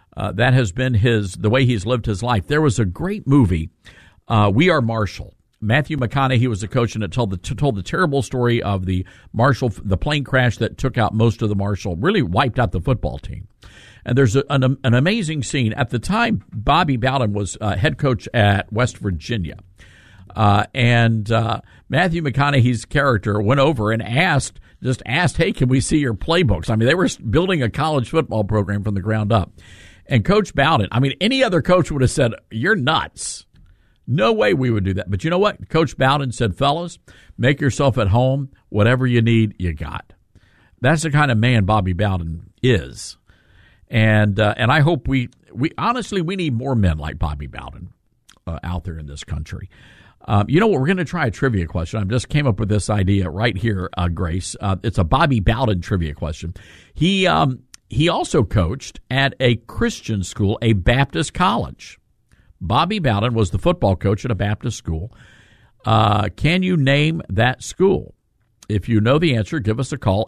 way he's lived his life. There was a great movie, We Are Marshall. Matthew McConaughey was the coach, and it told the terrible story of the plane crash that took out most of the Marshall, really wiped out the football team. And there's an amazing scene. At the time, Bobby Bowden was head coach at West Virginia. And Matthew McConaughey's character went over and asked, hey, can we see your playbooks? I mean, they were building a college football program from the ground up. And Coach Bowden, I mean, any other coach would have said, you're nuts. No way we would do that. But you know what? Coach Bowden said, fellas, make yourself at home. Whatever you need, you got. That's the kind of man Bobby Bowden is. And I hope we honestly need more men like Bobby Bowden out there in this country. You know what? We're going to try a trivia question. I just came up with this idea right here, Grace. It's a Bobby Bowden trivia question. He also coached at a Christian school, a Baptist college. Bobby Bowden was the football coach at a Baptist school. Can you name that school? If you know the answer, give us a call,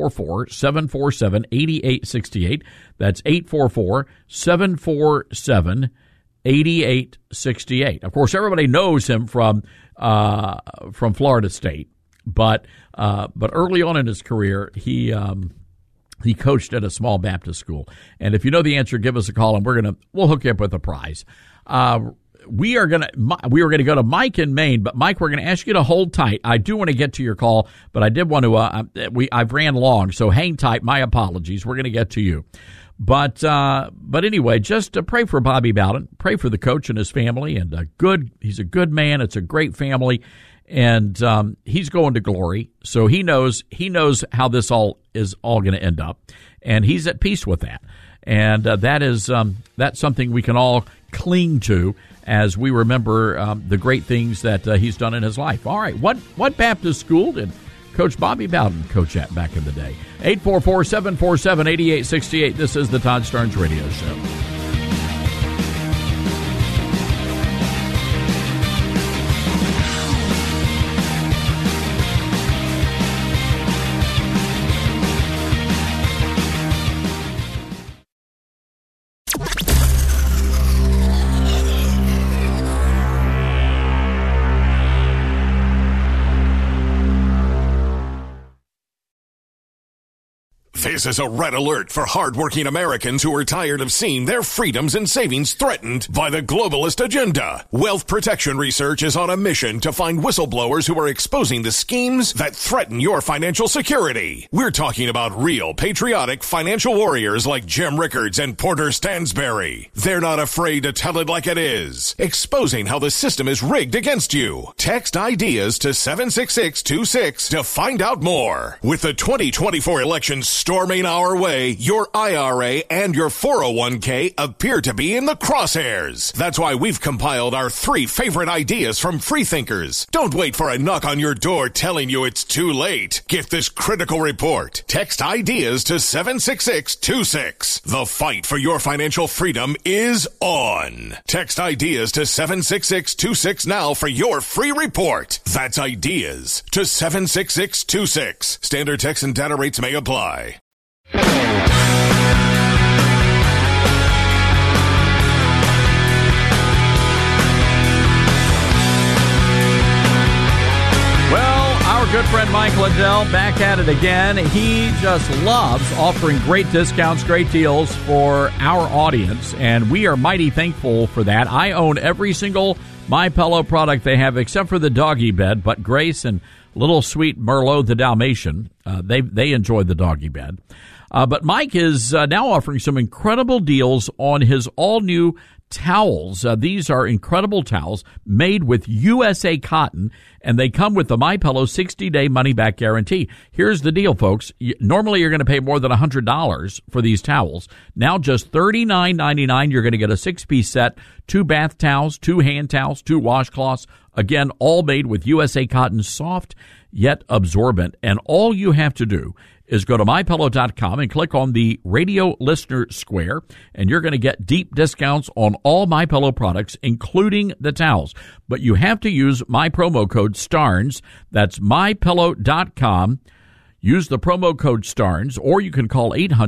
844-747-8868. That's 844-747-8868. Of course, everybody knows him from Florida State, but early on in his career, he coached at a small Baptist school. And if you know the answer, give us a call, and we'll hook you up with a prize. We were going to go to Mike in Maine, but Mike, we're going to ask you to hold tight. I do want to get to your call, but I did want to. I've ran long, so hang tight. My apologies. We're going to get to you, but anyway, just pray for Bobby Bowden. Pray for the coach and his family, and he's a good man. It's a great family, and he's going to glory. So he knows how this is all going to end up, and he's at peace with that. And that's something we can all cling to as we remember the great things that he's done in his life. All right, what Baptist school did Coach Bobby Bowden coach at back in the day? 844-747-8868. This is the Todd Starnes Radio Show. This is a red alert for hardworking Americans who are tired of seeing their freedoms and savings threatened by the globalist agenda. Wealth Protection Research is on a mission to find whistleblowers who are exposing the schemes that threaten your financial security. We're talking about real patriotic financial warriors like Jim Rickards and Porter Stansberry. They're not afraid to tell it like it is, exposing how the system is rigged against you. Text IDEAS to 76626 to find out more. With the 2024 elections storming our way, your IRA and your 401k appear to be in the crosshairs. That's why we've compiled our 3 favorite ideas from freethinkers. Don't wait for a knock on your door telling you it's too late. Get this critical report. Text IDEAS to 76626. The fight for your financial freedom is on. Text IDEAS to 76626 now for your free report. That's IDEAS to 76626. Standard text and data rates may apply. Mike Lindell back at it again. He just loves offering great discounts, great deals for our audience, and we are mighty thankful for that. I own every single MyPillow product they have except for the doggy bed, but Grace and little sweet Merlot the Dalmatian, they enjoy the doggy bed. But Mike is now offering some incredible deals on his all-new towels. These are incredible towels made with USA cotton, and they come with the MyPillow 60-day money-back guarantee. Here's the deal, folks. Normally, you're going to pay more than $100 for these towels. Now, just $39.99. You're going to get a 6-piece set, 2 bath towels, 2 hand towels, 2 washcloths. Again, all made with USA cotton, soft yet absorbent. And all you have to do is go to MyPillow.com and click on the radio listener square, and you're going to get deep discounts on all MyPillow products, including the towels. But you have to use my promo code STARNS. That's MyPillow.com. Use the promo code STARNS, or you can call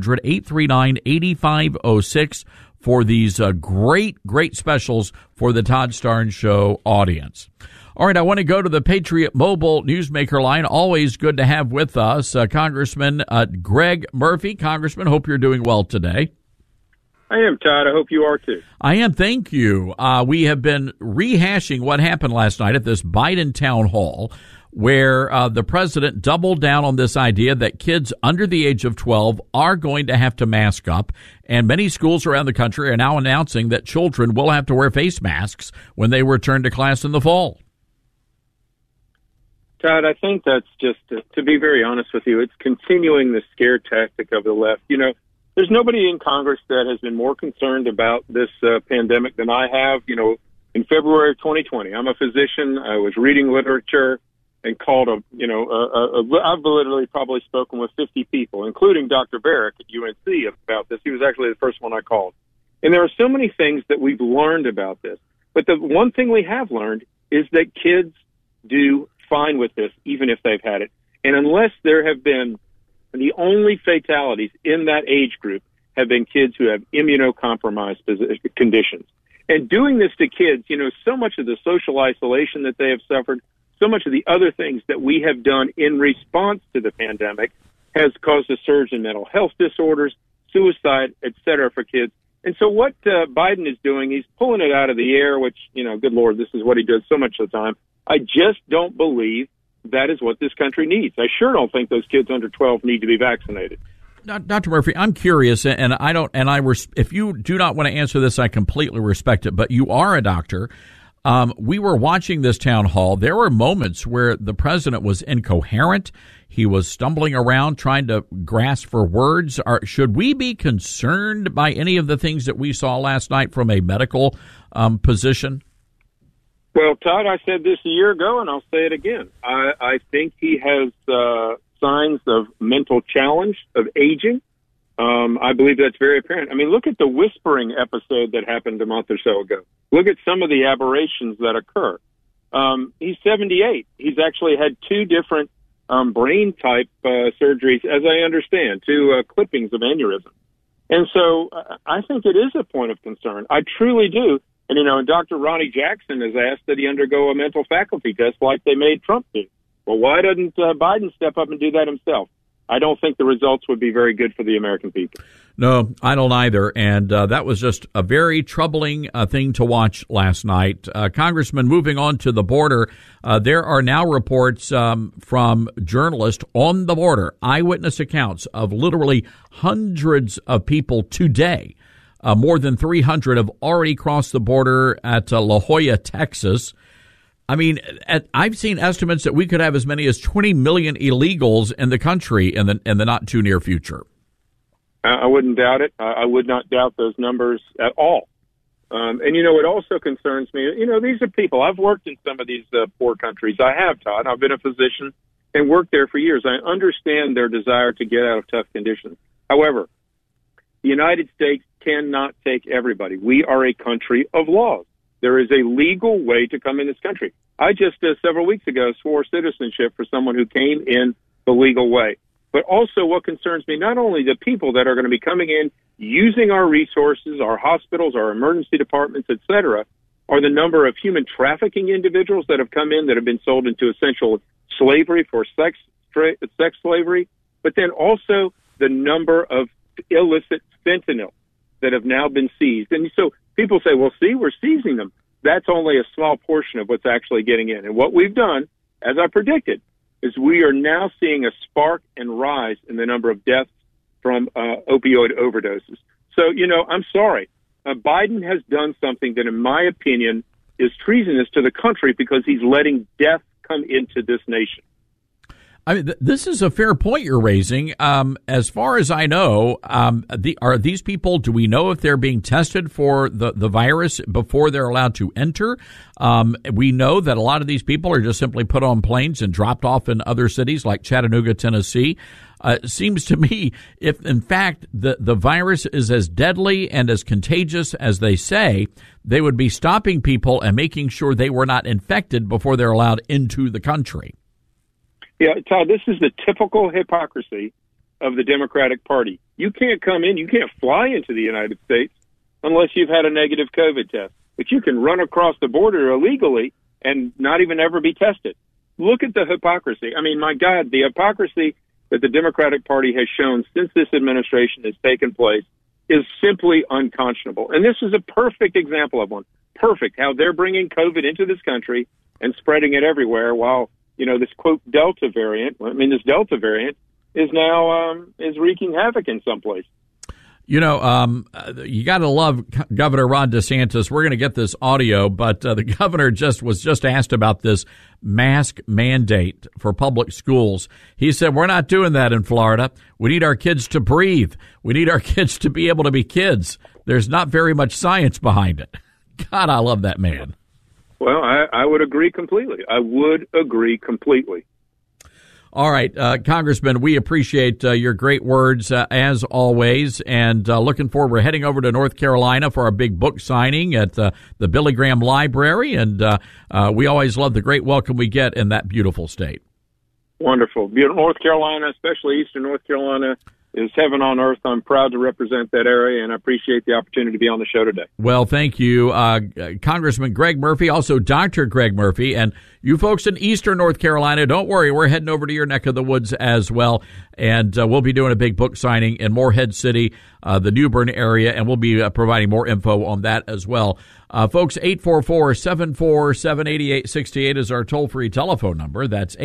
800-839-8506 for these great specials for the Todd Starnes Show audience. All right, I want to go to the Patriot Mobile Newsmaker line. Always good to have with us Congressman Greg Murphy. Congressman, hope you're doing well today. I am, Todd. I hope you are, too. I am, thank you. We have been rehashing what happened last night at this Biden town hall, where the president doubled down on this idea that kids under the age of 12 are going to have to mask up. And many schools around the country are now announcing that children will have to wear face masks when they return to class in the fall. Todd, I think that's just, to be very honest with you, it's continuing the scare tactic of the left. You know, there's nobody in Congress that has been more concerned about this pandemic than I have. You know, in February of 2020, I'm a physician. I was reading literature and called I've literally probably spoken with 50 people, including Dr. Barrick at UNC about this. He was actually the first one I called. And there are so many things that we've learned about this. But the one thing we have learned is that kids do fine with this, even if they've had it. And unless there have been, the only fatalities in that age group have been kids who have immunocompromised conditions. And doing this to kids, you know, so much of the social isolation that they have suffered, so much of the other things that we have done in response to the pandemic has caused a surge in mental health disorders, suicide, et cetera, for kids. And so what Biden is doing, he's pulling it out of the air, which, you know, good Lord, this is what he does so much of the time. I just don't believe that is what this country needs. I sure don't think those kids under 12 need to be vaccinated. Dr. Murphy, I'm curious, and if you do not want to answer this, I completely respect it, but you are a doctor. We were watching this town hall. There were moments where the president was incoherent. He was stumbling around trying to grasp for words. Should we be concerned by any of the things that we saw last night from a medical position? Well, Todd, I said this a year ago, and I'll say it again. I think he has signs of mental challenge, of aging. I believe that's very apparent. I mean, look at the whispering episode that happened a month or so ago. Look at some of the aberrations that occur. He's 78. He's actually had 2 different brain-type surgeries, as I understand, 2 clippings of aneurysm. And so I think it is a point of concern. I truly do. And, you know, Dr. Ronnie Jackson has asked that he undergo a mental faculty test like they made Trump do. Well, why doesn't Biden step up and do that himself? I don't think the results would be very good for the American people. No, I don't either. And that was just a very troubling thing to watch last night. Congressman, moving on to the border, there are now reports from journalists on the border, eyewitness accounts of literally hundreds of people today. More than 300 have already crossed the border at La Jolla, Texas. I mean, I've seen estimates that we could have as many as 20 million illegals in the country in the not too near future. I wouldn't doubt it. I would not doubt those numbers at all. And, you know, it also concerns me. You know, these are people. I've worked in some of these poor countries. I have, Todd. I've been a physician and worked there for years. I understand their desire to get out of tough conditions. However, the United States cannot take everybody. We are a country of laws. There is a legal way to come in this country. I just, several weeks ago, swore citizenship for someone who came in the legal way. But also what concerns me, not only the people that are going to be coming in, using our resources, our hospitals, our emergency departments, et cetera, are the number of human trafficking individuals that have come in that have been sold into essential slavery for sex sex slavery, but then also the number of illicit fentanyl that have now been seized. And so people say, well, see, we're seizing them. That's only a small portion of what's actually getting in. And what we've done, as I predicted, is we are now seeing a spark and rise in the number of deaths from opioid overdoses. So, I'm sorry. Biden has done something that, in my opinion, is treasonous to the country because he's letting death come into this nation. I mean, this is a fair point you're raising. As far as I know, are these people, do we know if they're being tested for the virus before they're allowed to enter? We know that a lot of these people are just simply put on planes and dropped off in other cities like Chattanooga, Tennessee. It seems to me if, in fact, the virus is as deadly and as contagious as they say, they would be stopping people and making sure they were not infected before they're allowed into the country. Yeah, Todd, this is the typical hypocrisy of the Democratic Party. You can't come in, you can't fly into the United States unless you've had a negative COVID test. But you can run across the border illegally and not even ever be tested. Look at the hypocrisy. I mean, my God, the hypocrisy that the Democratic Party has shown since this administration has taken place is simply unconscionable. And this is a perfect example of one. Perfect, how they're bringing COVID into this country and spreading it everywhere while this quote Delta variant. This Delta variant is now is wreaking havoc in some place. You got to love Governor Ron DeSantis. We're going to get this audio, but the governor was just asked about this mask mandate for public schools. He said, we're not doing that in Florida. We need our kids to breathe. We need our kids to be able to be kids. There's not very much science behind it. God, I love that man. Well, I would agree completely. All right, Congressman, we appreciate your great words as always, and looking forward. We're heading over to North Carolina for our big book signing at the Billy Graham Library, and we always love the great welcome we get in that beautiful state. Wonderful. North Carolina, especially Eastern North Carolina, is heaven on earth. I'm proud to represent that area, and I appreciate the opportunity to be on the show today. Well, thank you, Congressman Greg Murphy, also Dr. Greg Murphy, and you folks in Eastern North Carolina, don't worry, we're heading over to your neck of the woods as well, and we'll be doing a big book signing in Morehead City, the New Bern area, and we'll be providing more info on that as well. Folks, 844-747-8868 is our toll-free telephone number. That's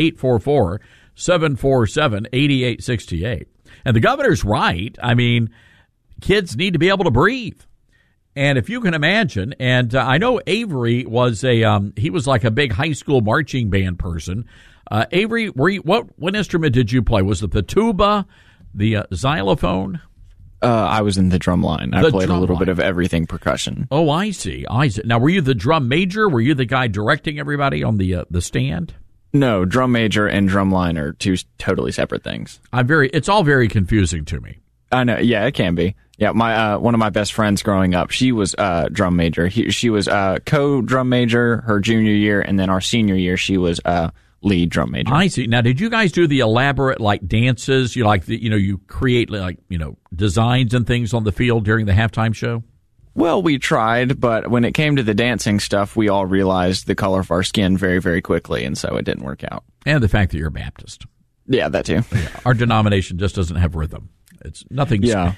844-747-8868. And the governor's right. I mean, kids need to be able to breathe. And if you can imagine, and I know Avery was he was like a big high school marching band person. Avery, what instrument did you play? Was it the tuba, the xylophone? I was in the drum line. I played a little bit of everything percussion. Oh, I see. Now, were you the drum major? Were you the guy directing everybody on the stand? No, drum major and drum line are two totally separate things. It's all very confusing to me. I know. Yeah, it can be. Yeah, my one of my best friends growing up, she was drum major. She was co-drum major her junior year, and then our senior year, she was lead drum major. I see. Now, did you guys do the elaborate dances? You create designs and things on the field during the halftime show? Well, we tried, but when it came to the dancing stuff, we all realized the color of our skin very, very quickly, and so it didn't work out. And the fact that you're a Baptist. Yeah, that too. Yeah, our denomination just doesn't have rhythm. It's nothing. Yeah.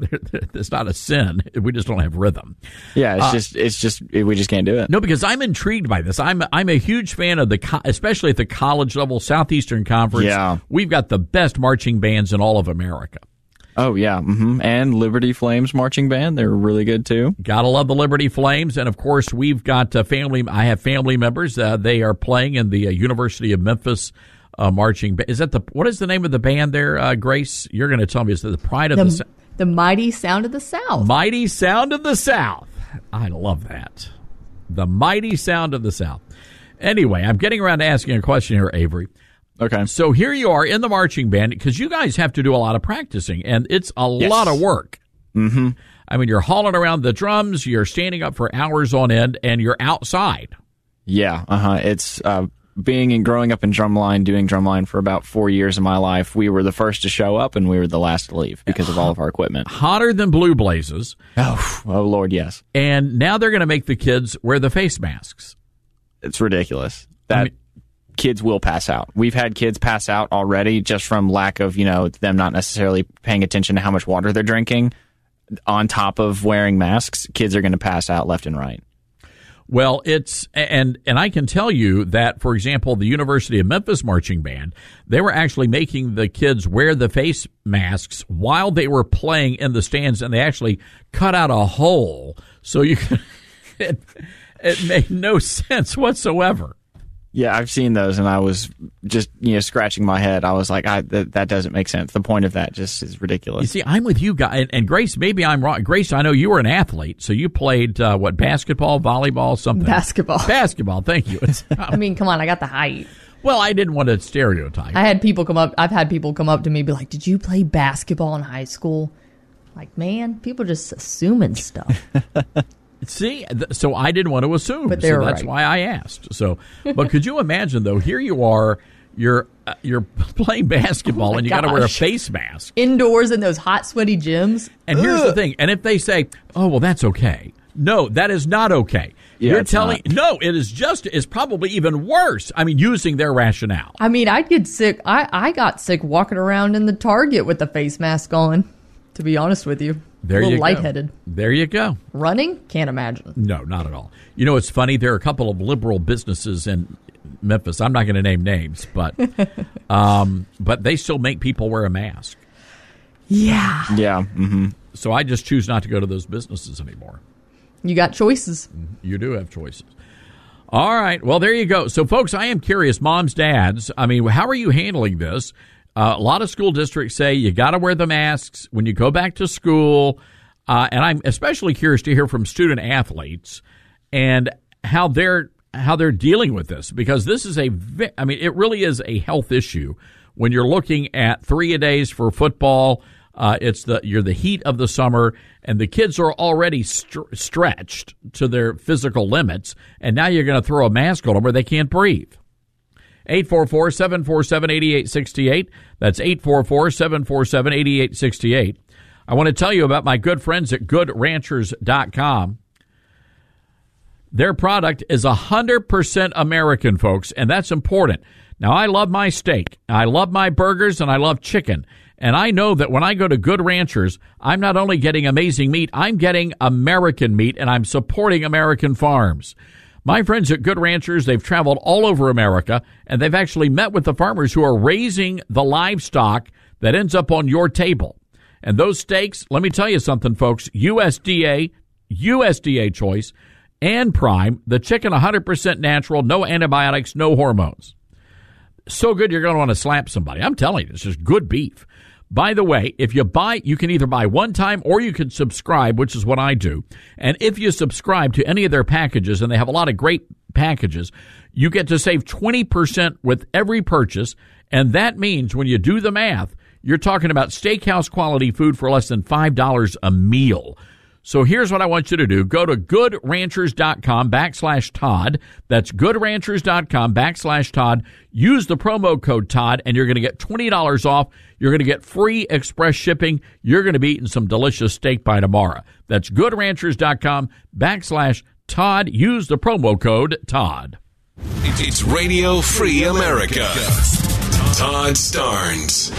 It's not a sin. We just don't have rhythm. Yeah, it's just we just can't do it. No, because I'm intrigued by this. I'm a huge fan of especially at the college level, Southeastern Conference. Yeah. We've got the best marching bands in all of America. Oh, yeah. Mm-hmm. And Liberty Flames Marching Band. They're really good, too. Gotta love the Liberty Flames. And, of course, we've got I have family members. They are playing in the University of Memphis marching band. What is the name of the band there, Grace? You're going to tell me. Is it the Pride of the The Mighty Sound of the South. Mighty Sound of the South. I love that. The Mighty Sound of the South. Anyway, I'm getting around to asking a question here, Avery. Okay. So here you are in the marching band, because you guys have to do a lot of practicing, and it's a lot of work. Mm-hmm. I mean, you're hauling around the drums, you're standing up for hours on end, and you're outside. Yeah. It's being and growing up in drumline, doing drumline for about 4 years of my life. We were the first to show up, and we were the last to leave because of all of our equipment. Hotter than blue blazes. Oh, Lord, yes. And now they're going to make the kids wear the face masks. It's ridiculous. kids will pass out. We've had kids pass out already just from lack of, them not necessarily paying attention to how much water they're drinking. On top of wearing masks, kids are going to pass out left and right. Well, and I can tell you that, for example, the University of Memphis marching band, they were actually making the kids wear the face masks while they were playing in the stands, and they actually cut out a hole so you could. It made no sense whatsoever. Yeah, I've seen those, and I was just scratching my head. I was like, that doesn't make sense. The point of that just is ridiculous. You see, I'm with you guys, and Grace, maybe I'm wrong. Grace, I know you were an athlete, so you played basketball, volleyball, something. Basketball. Thank you. I mean, come on, I got the height. Well, I didn't want to stereotype. I've had people come up to me and be like, "Did you play basketball in high school?" Like, man, people are just assuming stuff. See, so I didn't want to assume, but so that's why I asked. So, but could you imagine though? Here you are, you're playing basketball, and you got to wear a face mask indoors in those hot, sweaty gyms. And here's the thing: and if they say, "Oh, well, that's okay," no, that is not okay. Yeah, you're telling no, it is it's probably even worse. I mean, using their rationale. I mean, I'd get sick. I got sick walking around in the Target with the face mask on. To be honest with you. There a little you go. lightheaded. There you go. Running? Can't imagine. No, not at all. It's funny. There are a couple of liberal businesses in Memphis. I'm not going to name names, but they still make people wear a mask. Yeah. Yeah. Mm-hmm. So I just choose not to go to those businesses anymore. You got choices. You do have choices. All right. Well, there you go. So, folks, I am curious, moms, dads, I mean, how are you handling this? A lot of school districts say you got to wear the masks when you go back to school. And I'm especially curious to hear from student athletes and how they're dealing with this, because this is it really is a health issue when you're looking at 3-a-days for football. You're the heat of the summer, and the kids are already stretched to their physical limits, and now you're going to throw a mask on them where they can't breathe. 844-747-8868. That's 844-747-8868. I want to tell you about my good friends at GoodRanchers.com. Their product is 100% American, folks, and that's important. Now, I love my steak, I love my burgers, and I love chicken. And I know that when I go to Good Ranchers, I'm not only getting amazing meat, I'm getting American meat, and I'm supporting American farms. My friends at Good Ranchers, they've traveled all over America, and they've actually met with the farmers who are raising the livestock that ends up on your table. And those steaks, let me tell you something, folks, USDA choice, and prime, the chicken 100% natural, no antibiotics, no hormones. So good you're going to want to slap somebody. I'm telling you, it's just good beef. By the way, if you buy, you can either buy one time or you can subscribe, which is what I do. And if you subscribe to any of their packages, and they have a lot of great packages, you get to save 20% with every purchase. And that means when you do the math, you're talking about steakhouse quality food for less than $5 a meal. So here's what I want you to do. Go to goodranchers.com/Todd. That's goodranchers.com/Todd. Use the promo code Todd, and you're going to get $20 off. You're going to get free express shipping. You're going to be eating some delicious steak by tomorrow. That's goodranchers.com/Todd. Use the promo code Todd. It's Radio Free America. Todd Starnes.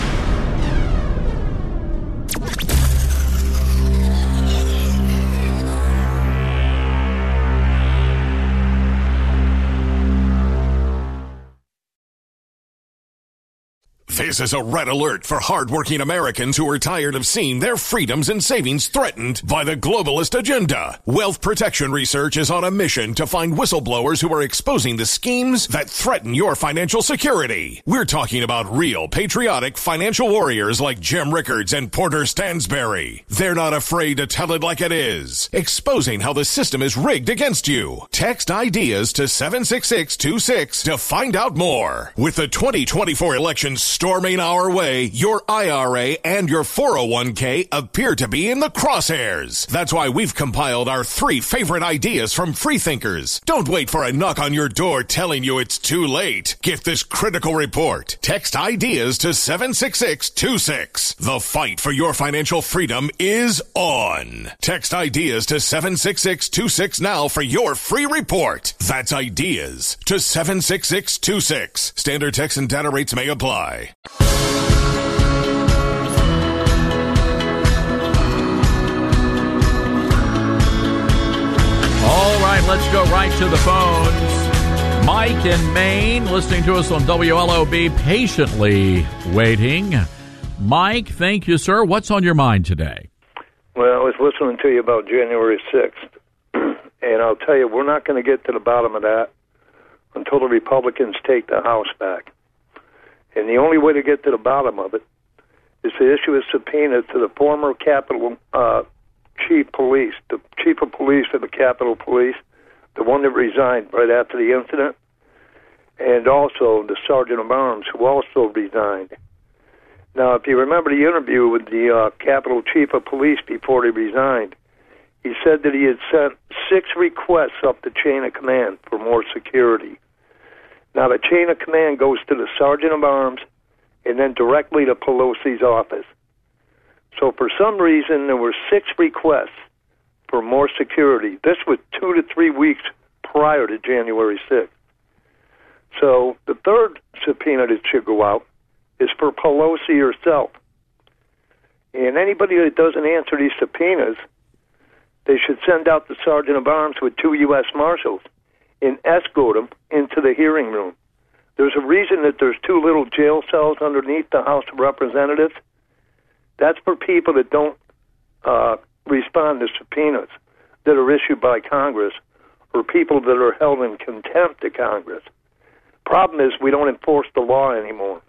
This is a red alert for hardworking Americans who are tired of seeing their freedoms and savings threatened by the globalist agenda. Wealth Protection Research is on a mission to find whistleblowers who are exposing the schemes that threaten your financial security. We're talking about real patriotic financial warriors like Jim Rickards and Porter Stansberry. They're not afraid to tell it like it is, exposing how the system is rigged against you. Text IDEAS to 76626 to find out more. With the 2024 election storming storming our way, your IRA and your 401k appear to be in the crosshairs. That's why we've compiled our 3 favorite ideas from freethinkers. Don't wait for a knock on your door telling you it's too late. Get this critical report. Text ideas to 76626. The fight for your financial freedom is on. Text ideas to 76626 now for your free report. That's ideas to 76626. Standard text and data rates may apply. All right, let's go right to the phones. Mike in Maine, listening to us on WLOB, patiently waiting. Mike, thank you, sir. What's on your mind today? Well, I was listening to you about January 6th, and I'll tell you, we're not going to get to the bottom of that until the Republicans take the House back. And the only way to get to the bottom of it is to issue a subpoena to the former Capitol chief of police of the Capitol Police, the one that resigned right after the incident, and also the Sergeant of Arms, who also resigned. Now, if you remember the interview with the Capitol Chief of Police before he resigned, he said that he had sent 6 requests up the chain of command for more security. Now, the chain of command goes to the Sergeant of Arms and then directly to Pelosi's office. So for some reason, there were 6 requests for more security. This was 2 to 3 weeks prior to January 6th. So the third subpoena that should go out is for Pelosi herself. And anybody that doesn't answer these subpoenas, they should send out the Sergeant of Arms with 2 U.S. Marshals and escort them into the hearing room. There's a reason that there's 2 little jail cells underneath the House of Representatives. That's for people that don't respond to subpoenas that are issued by Congress or people that are held in contempt of Congress. Problem is we don't enforce the law anymore.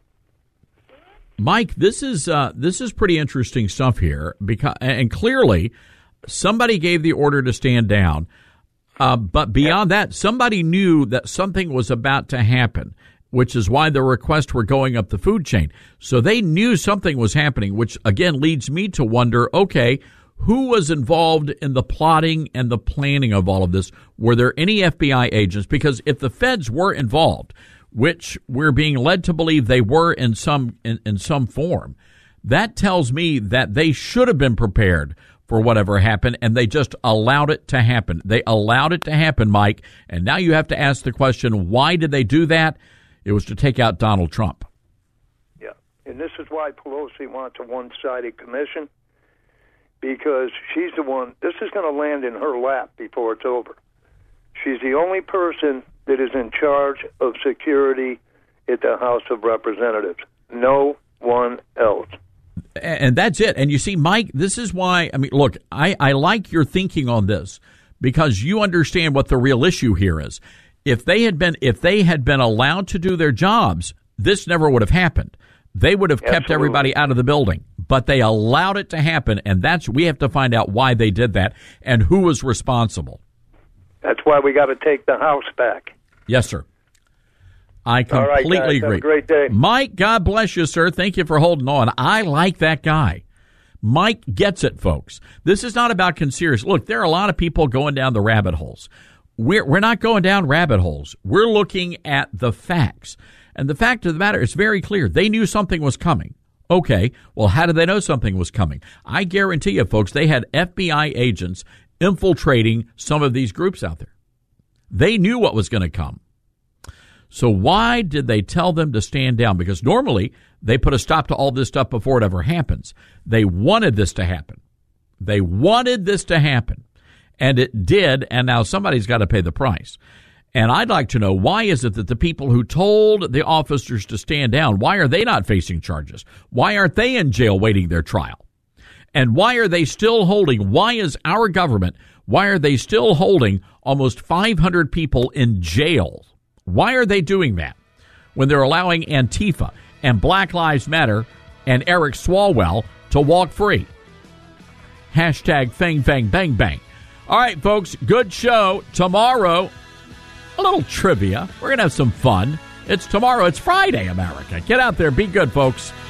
Mike, this is pretty interesting stuff here, because and clearly somebody gave the order to stand down. But beyond that, somebody knew that something was about to happen, which is why the requests were going up the food chain. So they knew something was happening, which again leads me to wonder, okay, who was involved in the plotting and the planning of all of this? Were there any FBI agents? Because if the feds were involved, which we're being led to believe they were in some form, that tells me that they should have been prepared for whatever happened, and they just allowed it to happen. They allowed it to happen, Mike, and now you have to ask the question, why did they do that? It was to take out Donald Trump. Yeah, and this is why Pelosi wants a one-sided commission, because she's the one, this is going to land in her lap before it's over. She's the only person that is in charge of security at the House of Representatives. No one else. And that's it. And you see, Mike, this is why, I mean, look, I like your thinking on this, because you understand what the real issue here is. If they had been allowed to do their jobs, this never would have happened. They would have kept everybody out of the building, but they allowed it to happen. And we have to find out why they did that and who was responsible. That's why we got to take the House back. Yes, sir. I completely agree. Have a great day. Mike, God bless you, sir. Thank you for holding on. I like that guy. Mike gets it, folks. This is not about conspiracy. Look, there are a lot of people going down the rabbit holes. We're not going down rabbit holes. We're looking at the facts. And the fact of the matter is very clear. They knew something was coming. Okay, well, how did they know something was coming? I guarantee you, folks, they had FBI agents infiltrating some of these groups out there. They knew what was going to come. So why did they tell them to stand down? Because normally they put a stop to all this stuff before it ever happens. They wanted this to happen. They wanted this to happen. And it did, and now somebody's got to pay the price. And I'd like to know, why is it that the people who told the officers to stand down, why are they not facing charges? Why aren't they in jail waiting their trial? And why are they still holding, why is our government, why are they still holding almost 500 people in jail? Why are they doing that when they're allowing Antifa and Black Lives Matter and Eric Swalwell to walk free? Hashtag Fang Fang Bang Bang. All right, folks, good show. Tomorrow, a little trivia. We're going to have some fun. It's tomorrow. It's Friday, America. Get out there. Be good, folks.